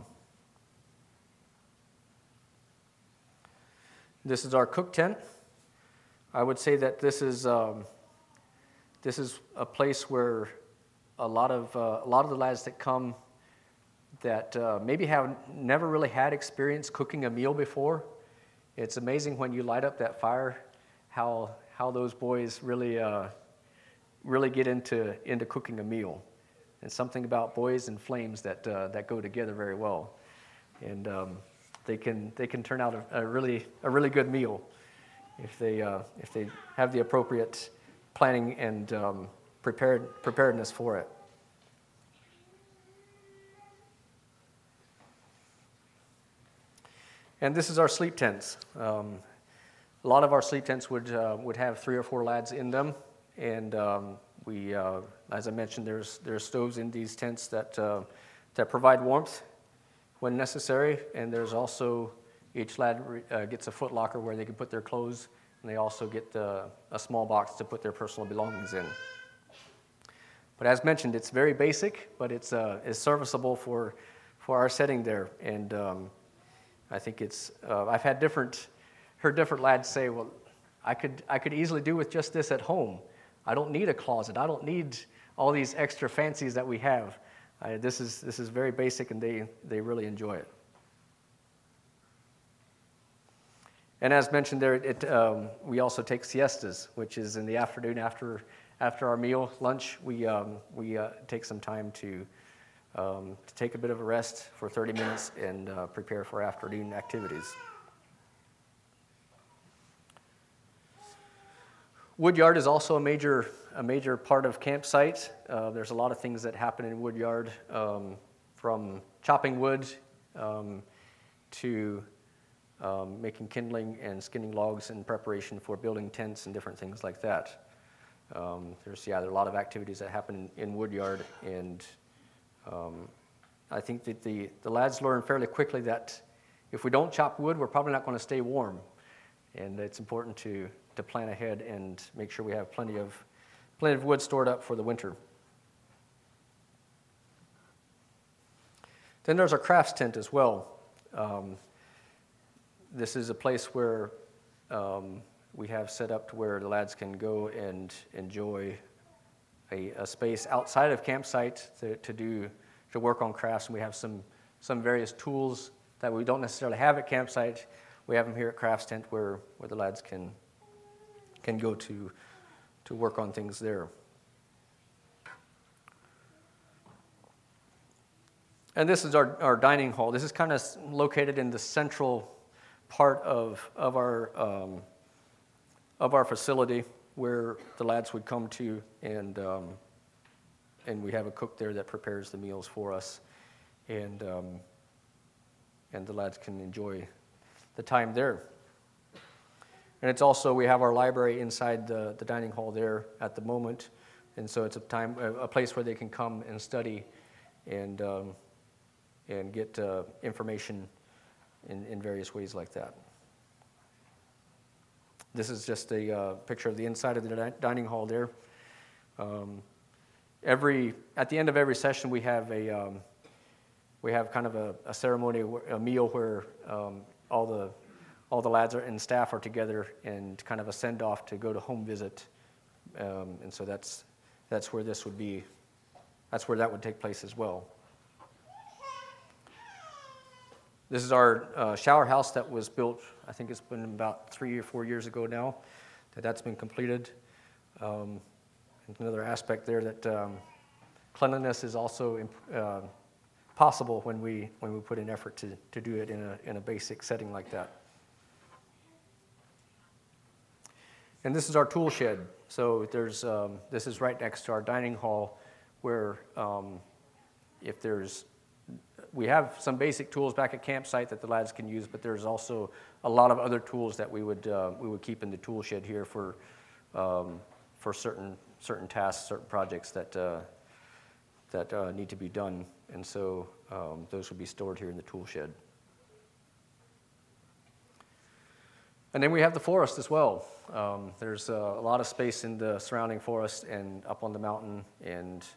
This is our cook tent. I would say that this is a place where a lot of the lads that come that maybe have never really had experience cooking a meal before. It's amazing when you light up that fire, how those boys really get into cooking a meal. And something about boys and flames that go together very well, and they can turn out a really good meal if they have the appropriate planning and preparedness for it. And this is our sleep tents. A lot of our sleep tents would have 3 or 4 lads in them, and we, as I mentioned, there's stoves in these tents that provide warmth when necessary, and there's also each lad gets a foot locker where they can put their clothes, and they also get a small box to put their personal belongings in. But as mentioned, it's very basic, but it's serviceable for our setting there, and I think it's. I've heard different lads say, "Well, I could easily do with just this at home. I don't need a closet. I don't need all these extra fancies that we have. This is very basic, and they really enjoy it." And as mentioned there, we also take siestas, which is in the afternoon after our meal, lunch. We take some time to take a bit of a rest for 30 minutes and prepare for afternoon activities. Woodyard is also a major part of campsite. There's a lot of things that happen in Woodyard, from chopping wood to making kindling and skinning logs in preparation for building tents and different things like that. There are a lot of activities that happen in Woodyard, and I think that the lads learn fairly quickly that if we don't chop wood, we're probably not going to stay warm, and it's important to plan ahead and make sure we have plenty of wood stored up for the winter. Then there's our crafts tent as well. This is a place where we have set up to where the lads can go and enjoy a space outside of campsite to work on crafts. And we have some various tools that we don't necessarily have at campsite. We have them here at crafts tent where the lads can go to work on things there. And this is our dining hall. This is kind of located in the central part of our facility where the lads would come to, and we have a cook there that prepares the meals for us. And the lads can enjoy the time there. And it's also, we have our library inside the dining hall there at the moment, and so it's a place where they can come and study and get information in various ways like that. This is just a picture of the inside of the dining hall there. At the end of every session, we have kind of a ceremony, a meal where all the lads and staff are together, and kind of a send off to go to home visit, and so that's where this would be. That's where that would take place as well. This is our shower house that was built, I think it's been about 3 or 4 years ago now, that's been completed. Another aspect there that cleanliness is also possible when we put in effort to do it in a basic setting like that. And this is our tool shed. So this is right next to our dining hall, where we have some basic tools back at campsite that the lads can use, but there's also a lot of other tools that we would keep in the tool shed here for certain tasks, certain projects that need to be done, and so those would be stored here in the tool shed. And then we have the forest as well. There's a lot of space in the surrounding forest and up on the mountain, and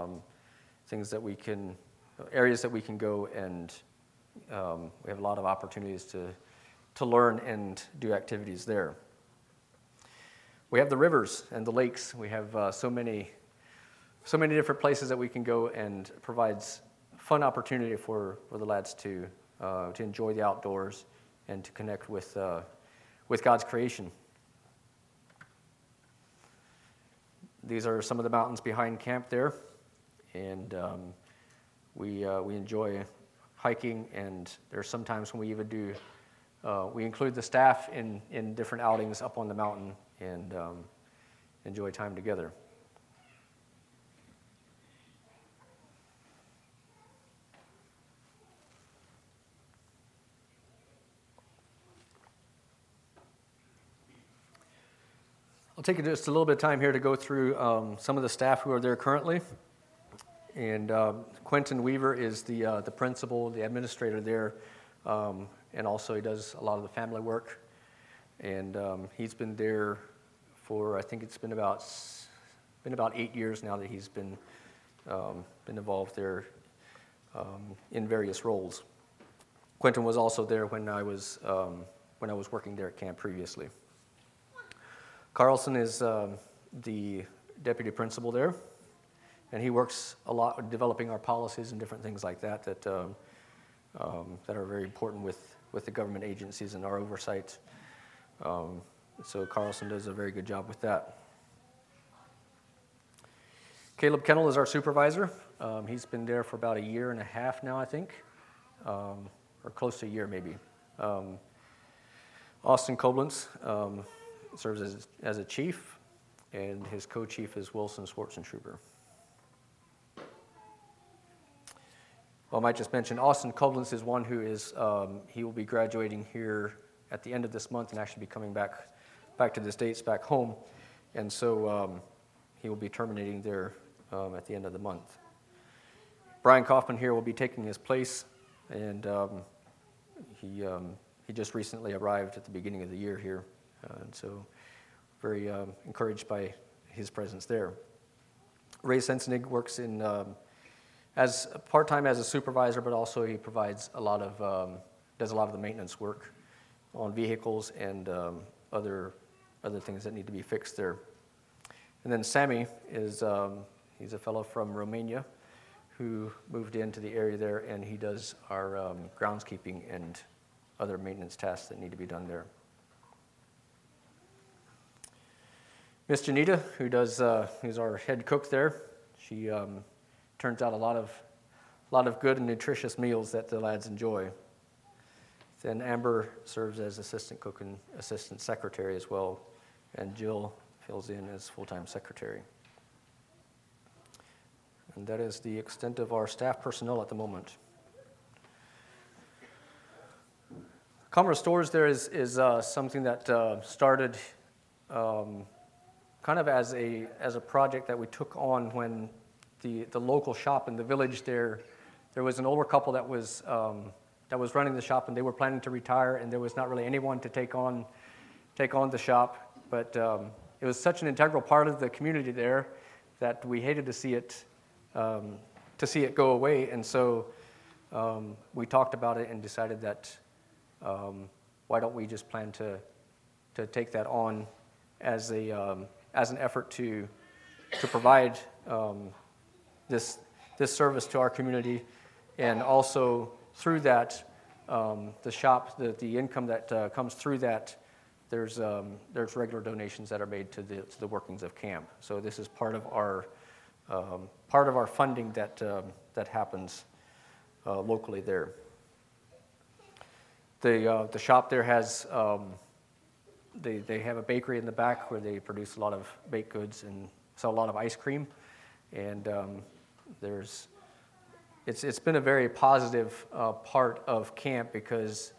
areas that we can go, and we have a lot of opportunities to learn and do activities there. We have the rivers and the lakes. We have so many different places that we can go, and provides fun opportunity for the lads to enjoy the outdoors and to connect with God's creation. These are some of the mountains behind camp there, and we enjoy hiking, and there's sometimes when we even we include the staff in different outings up on the mountain and enjoy time together. I'll take just a little bit of time here to go through some of the staff who are there currently. And Quentin Weaver is the principal, the administrator there, and also he does a lot of the family work. And he's been there for, I think it's been about 8 years now that he's been involved there in various roles. Quentin was also there when I was working there at camp previously. Carlson is the deputy principal there, and he works a lot with developing our policies and different things like that that are very important with the government agencies and our oversight. So Carlson does a very good job with that. Caleb Kennel is our supervisor. He's been there for about 1.5 years now, I think, or close to a year maybe. Austin Koblenz serves as a chief, and his co-chief is Wilson Schwartzentruber. Well, I might just mention Austin Koblenz is one who is, he will be graduating here at the end of this month and actually be coming back to the States, back home. And so he will be terminating there at the end of the month. Brian Kaufman here will be taking his place, and he just recently arrived at the beginning of the year here. And so very encouraged by his presence there. Ray Sensenig works in as part-time as a supervisor, but also he provides does a lot of the maintenance work on vehicles and other things that need to be fixed there. And then Sammy is he's a fellow from Romania who moved into the area there, and he does our groundskeeping and other maintenance tasks that need to be done there. Miss Janita, who's our head cook there, she turns out a lot of good and nutritious meals that the lads enjoy. Then Amber serves as assistant cook and assistant secretary as well, and Jill fills in as full-time secretary. And that is the extent of our staff personnel at the moment. Commerce Stores there is something that started kind of as a project that we took on when the local shop in the village there was an older couple that was running the shop, and they were planning to retire, and there was not really anyone to take on the shop. But it was such an integral part of the community there that we hated to see it go away, and so we talked about it and decided that why don't we just plan to take that on as an effort to provide this service to our community, and also through that the shop, the income that comes through that, there's regular donations that are made to the workings of camp. So this is part of our funding that happens locally there. The shop there has they have a bakery in the back where they produce a lot of baked goods and sell a lot of ice cream, and it's been a very positive part of camp, because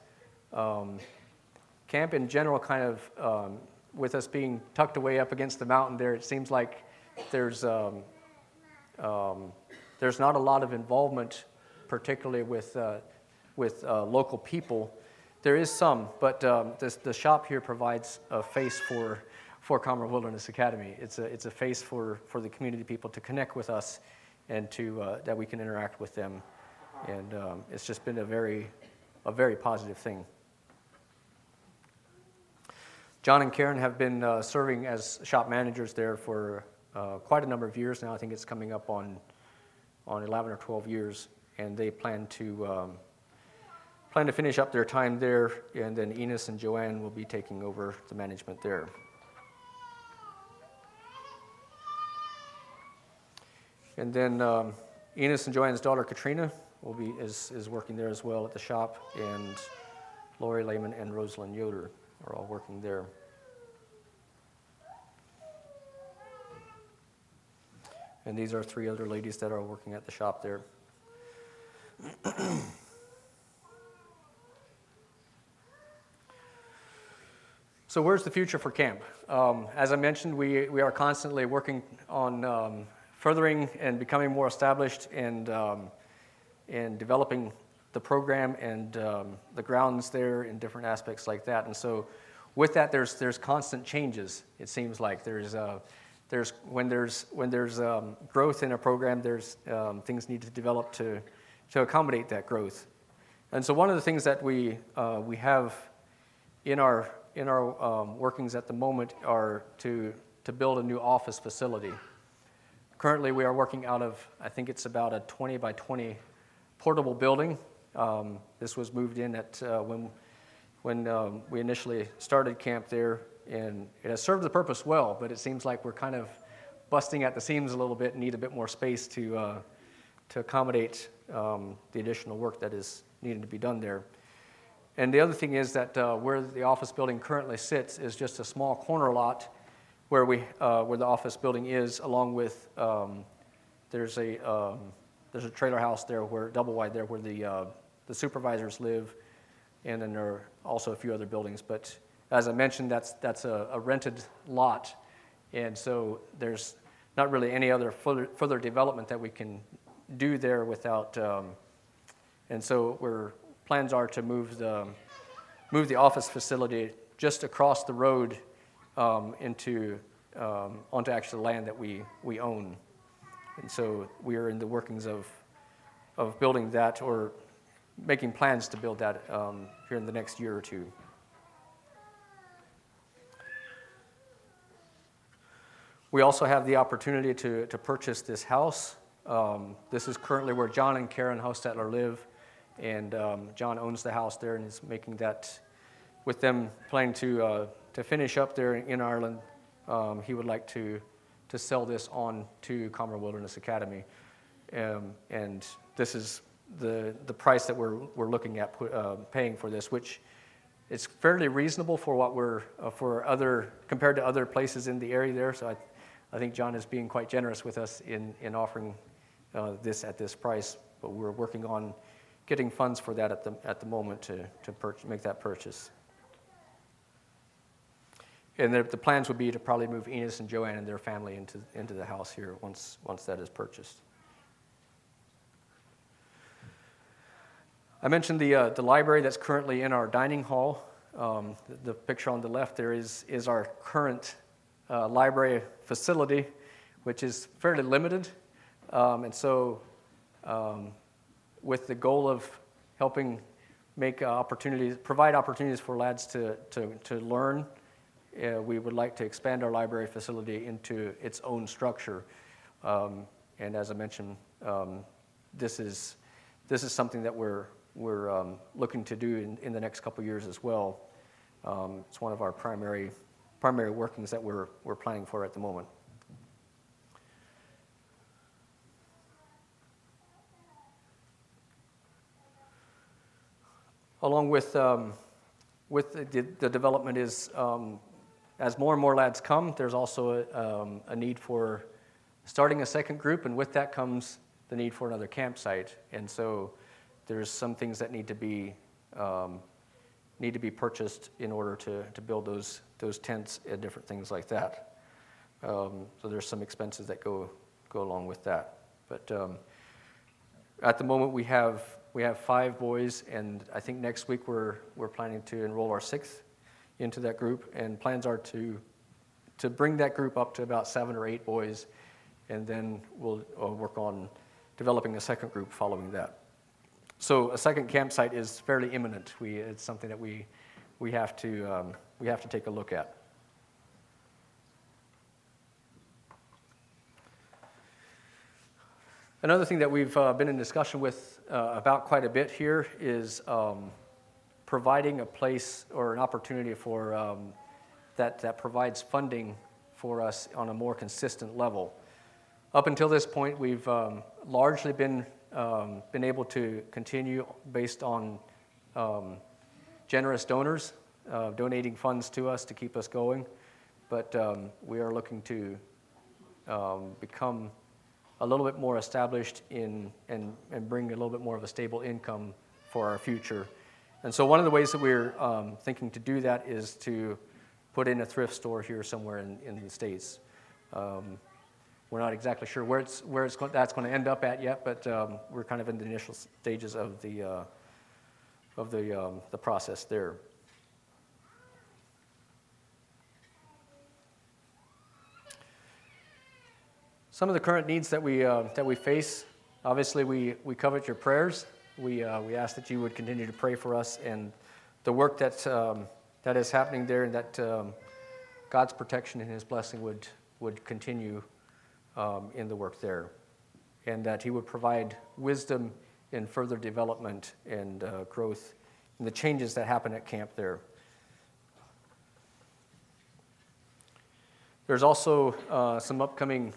camp in general kind of with us being tucked away up against the mountain there, it seems like there's not a lot of involvement, particularly with local people. There is some, but the shop here provides a face for Commerce Wilderness Academy. It's a face for the community people to connect with us, and that we can interact with them, and it's just been a very positive thing. John and Karen have been serving as shop managers there for quite a number of years now. I think it's coming up on 11 or 12 years, and they plan to finish up their time there, and then Enos and Joanne will be taking over the management there. And then Enos and Joanne's daughter Katrina is working there as well at the shop, and Lori Lehman and Rosalind Yoder are all working there. And these are three other ladies that are working at the shop there. So where's the future for camp? As I mentioned, we are constantly working on furthering and becoming more established, and developing the program and the grounds there in different aspects like that. And so with that, there's constant changes. It seems like when there's growth in a program, there's things need to develop to accommodate that growth. And so one of the things that we have in our workings at the moment are to build a new office facility. Currently, we are working out of, I think it's about a 20 by 20 portable building. This was moved in at when we initially started camp there, and it has served the purpose well, but it seems like we're kind of busting at the seams a little bit and need a bit more space to accommodate the additional work that is needed to be done there. And the other thing is that where the office building currently sits is just a small corner lot where the office building is, along with there's a trailer house there, double wide there, where the supervisors live, and then there are also a few other buildings. But as I mentioned, that's a rented lot, and so there's not really any other further development that we can do there without. And so plans are to move the office facility just across the road onto actual land that we own. And so we are in the workings of building that, or making plans to build that here in the next year or two. We also have the opportunity to purchase this house. This is currently where John and Karen Hostetler live. And John owns the house there and is making that, with them planning to finish up there in Ireland. He would like to sell this on to Commerce Wilderness Academy, and this is the price that we're looking at paying for this, which is fairly reasonable for what we're compared to other places in the area there. So I think John is being quite generous with us in offering this at this price, but we're working on getting funds for that at the moment to make that purchase. And the plans would be to probably move Enos and Joanne and their family into the house here once that is purchased. I mentioned the library that's currently in our dining hall. The picture on the left there is our current library facility, which is fairly limited. And so with the goal of helping provide opportunities for lads to learn, we would like to expand our library facility into its own structure. And as I mentioned, this is something that we're looking to do in the next couple of years as well. It's one of our primary workings that we're planning for at the moment. Along with the development is, as more and more lads come, there's also a need for starting a second group, and with that comes the need for another campsite. And so there's some things that need to be purchased in order to build those tents and different things like that. So there's some expenses that go along with that. But at the moment we have 5 boys, and I think next week we're planning to enroll our 6th into that group, and plans are to bring that group up to about 7 or 8 boys, and then we'll work on developing a second group following that. So a second campsite is fairly imminent. It's something that we have to take a look at. Another thing that we've been in discussion with about quite a bit here is providing a place or an opportunity for that provides funding for us on a more consistent level. Up until this point, we've largely been able to continue based on generous donors donating funds to us to keep us going, but we are looking to become a little bit more established and bring a little bit more of a stable income for our future. And so one of the ways that we're thinking to do that is to put in a thrift store here somewhere in the States. We're not exactly sure where that's going to end up at yet, but we're kind of in the initial stages of the process there. Some of the current needs that we face, obviously we covet your prayers. We ask that you would continue to pray for us and the work that is happening there, and that God's protection and His blessing would continue in the work there, and that He would provide wisdom in further development and growth in the changes that happen at camp there. There's also some upcoming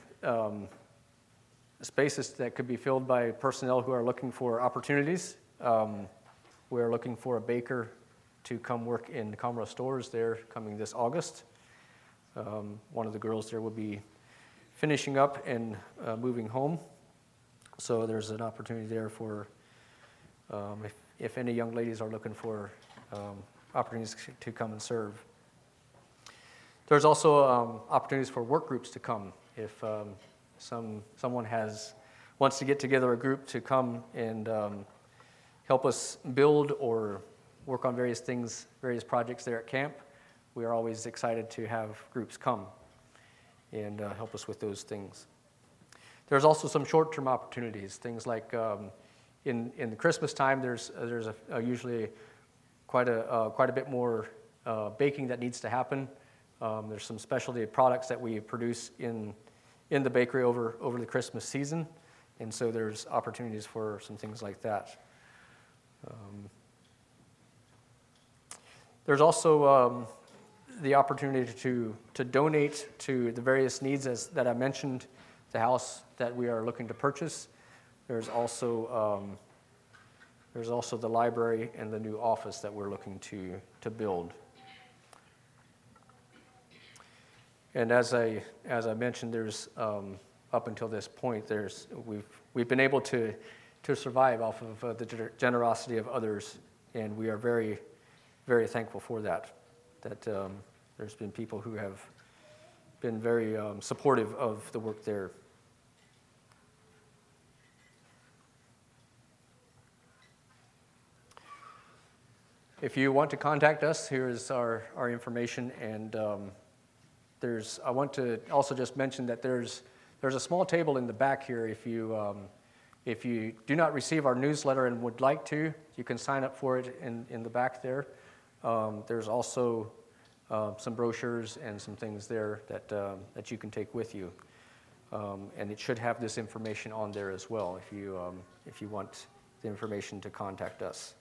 spaces that could be filled by personnel who are looking for opportunities. We are looking for a baker to come work in the Comro stores there coming this August. One of the girls there will be finishing up and moving home. So there's an opportunity there for, if any young ladies are looking for opportunities to come and serve. There's also opportunities for work groups to come. If someone wants to get together a group to come and help us build or work on various things, various projects there at camp, we are always excited to have groups come and help us with those things. There's also some short-term opportunities, things like in the Christmas time, there's usually quite a bit more baking that needs to happen. There's some specialty products that we produce in the bakery over the Christmas season, and so there's opportunities for some things like that. There's also the opportunity to donate to the various needs that I mentioned, the house that we are looking to purchase. There's also the library and the new office that we're looking to build. And as I mentioned, there's up until this point, we've been able to to survive off of the generosity of others, and we are very, very thankful for that. There's been people who have been very supportive of the work there. If you want to contact us, here is our information, and I want to also just mention that there's a small table in the back here. If you do not receive our newsletter and would like to, you can sign up for it in the back there. There's also some brochures and some things there that you can take with you, and it should have this information on there as well if you want the information to contact us.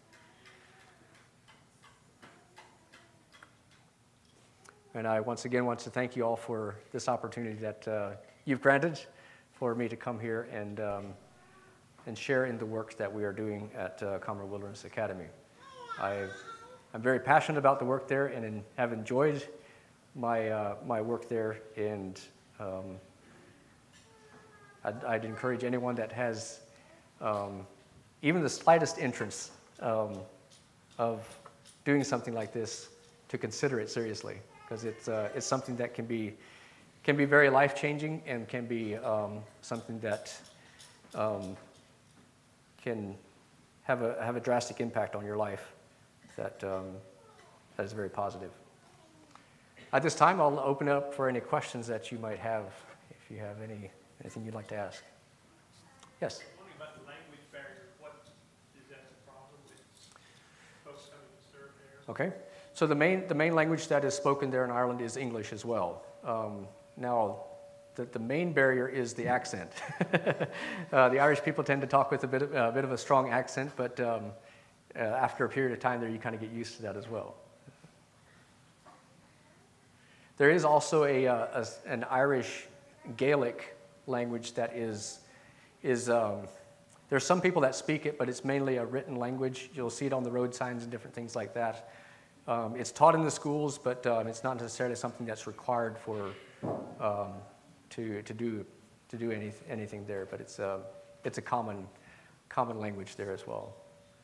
And I once again want to thank you all for this opportunity that you've granted for me to come here and share in the work that we are doing at Conroe Wilderness Academy. I'm very passionate about the work there and have enjoyed my work there, and I'd encourage anyone that has even the slightest interest of doing something like this to consider it seriously, because it's something that can be very life-changing and can be something that can have a drastic impact on your life that is very positive. At this time, I'll open it up for any questions that you might have, if you have anything you'd like to ask. Yes? I'm wondering about the language barrier. What is that the problem with folks coming to serve there? Okay. So the main language that is spoken there in Ireland is English as well. Now, the main barrier is the accent. The Irish people tend to talk with a bit of a strong accent, but after a period of time there, you kind of get used to that as well. There is also an Irish Gaelic language that is there's some people that speak it, but it's mainly a written language. You'll see it on the road signs and different things like that. It's taught in the schools, but it's not necessarily something that's required for to do anything there. But it's a common language there as well.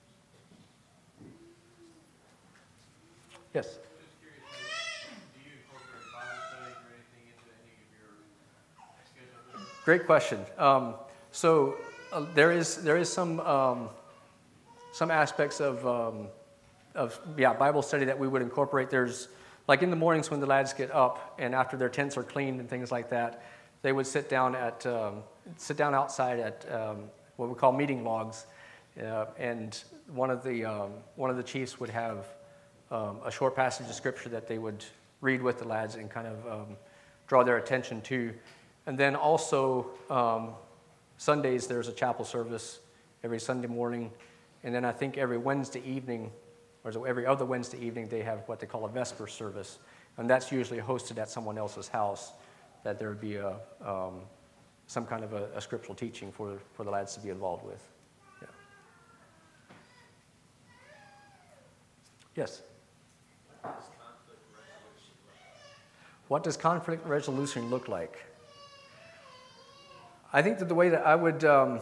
Yes. Just curious, do you incorporate Bible studies or anything into any of your schedule? Great question. So there is some aspects of Bible study that we would incorporate. There's, like in the mornings when the lads get up and after their tents are cleaned and things like that, they would sit down outside at what we call meeting logs, and one of the chiefs would have a short passage of scripture that they would read with the lads and kind of draw their attention to. And then also Sundays there's a chapel service every Sunday morning, and then I think every Wednesday evening, or every other Wednesday evening, they have what they call a Vesper service, and that's usually hosted at someone else's house, that there would be some kind of a scriptural teaching for the lads to be involved with. Yeah. Yes? What does conflict resolution look like? I think that the way that I would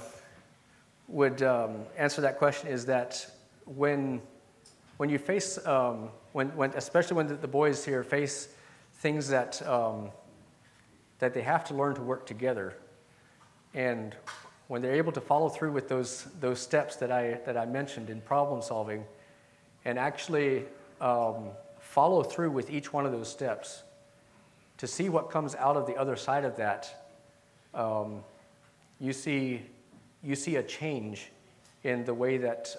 answer that question is that when you face, especially when the boys here face things that they have to learn to work together, and when they're able to follow through with those steps that I mentioned in problem solving, and actually follow through with each one of those steps, to see what comes out of the other side of that, you see a change in the way that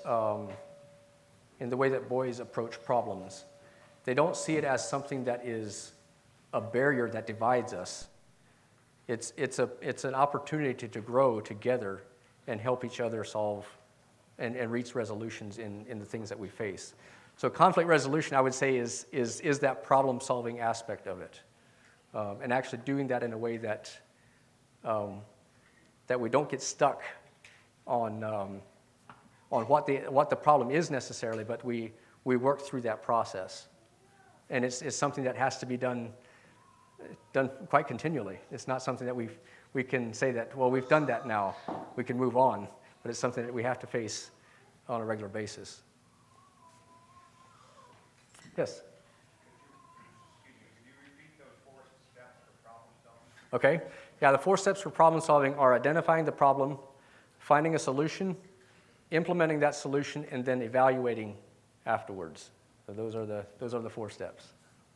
boys approach problems. They don't see it as something that is a barrier that divides us. It's an opportunity to grow together and help each other solve and reach resolutions in the things that we face. So conflict resolution, I would say, is that problem-solving aspect of it, and actually doing that in a way that we don't get stuck on what the problem is necessarily, but we work through that process, and it's something that has to be done quite continually. It's not something that we can say that, well, we've done that now, we can move on. but it's something that we have to face on a regular basis. Yes? Okay. Yeah, the 4 steps for problem solving are identifying the problem, finding a solution, implementing that solution, and then evaluating afterwards. So those are the 4 steps.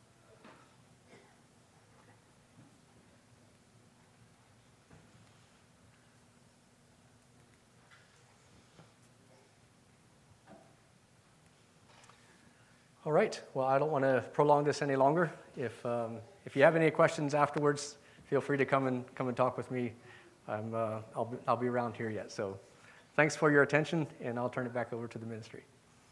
All right. Well, I don't want to prolong this any longer. If you have any questions afterwards, feel free to come and talk with me. I'll be around here yet. So, thanks for your attention, and I'll turn it back over to the ministry.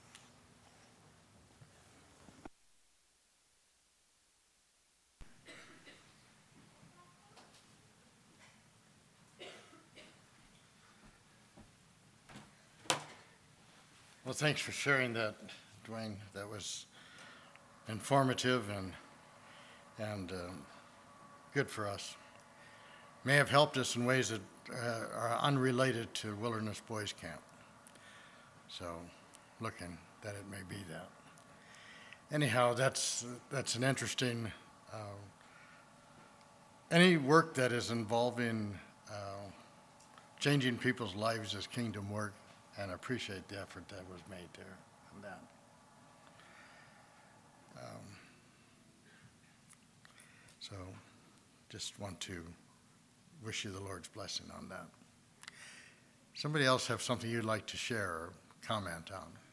Well, thanks for sharing that, Dwayne. That was informative and good for us. May have helped us in ways that are unrelated to Wilderness Boys Camp. So, looking that it may be that. Anyhow, that's an interesting. Any work that is involving changing people's lives is kingdom work, and I appreciate the effort that was made there on that. So, just want to wish you the Lord's blessing on that. Somebody else have something you'd like to share or comment on?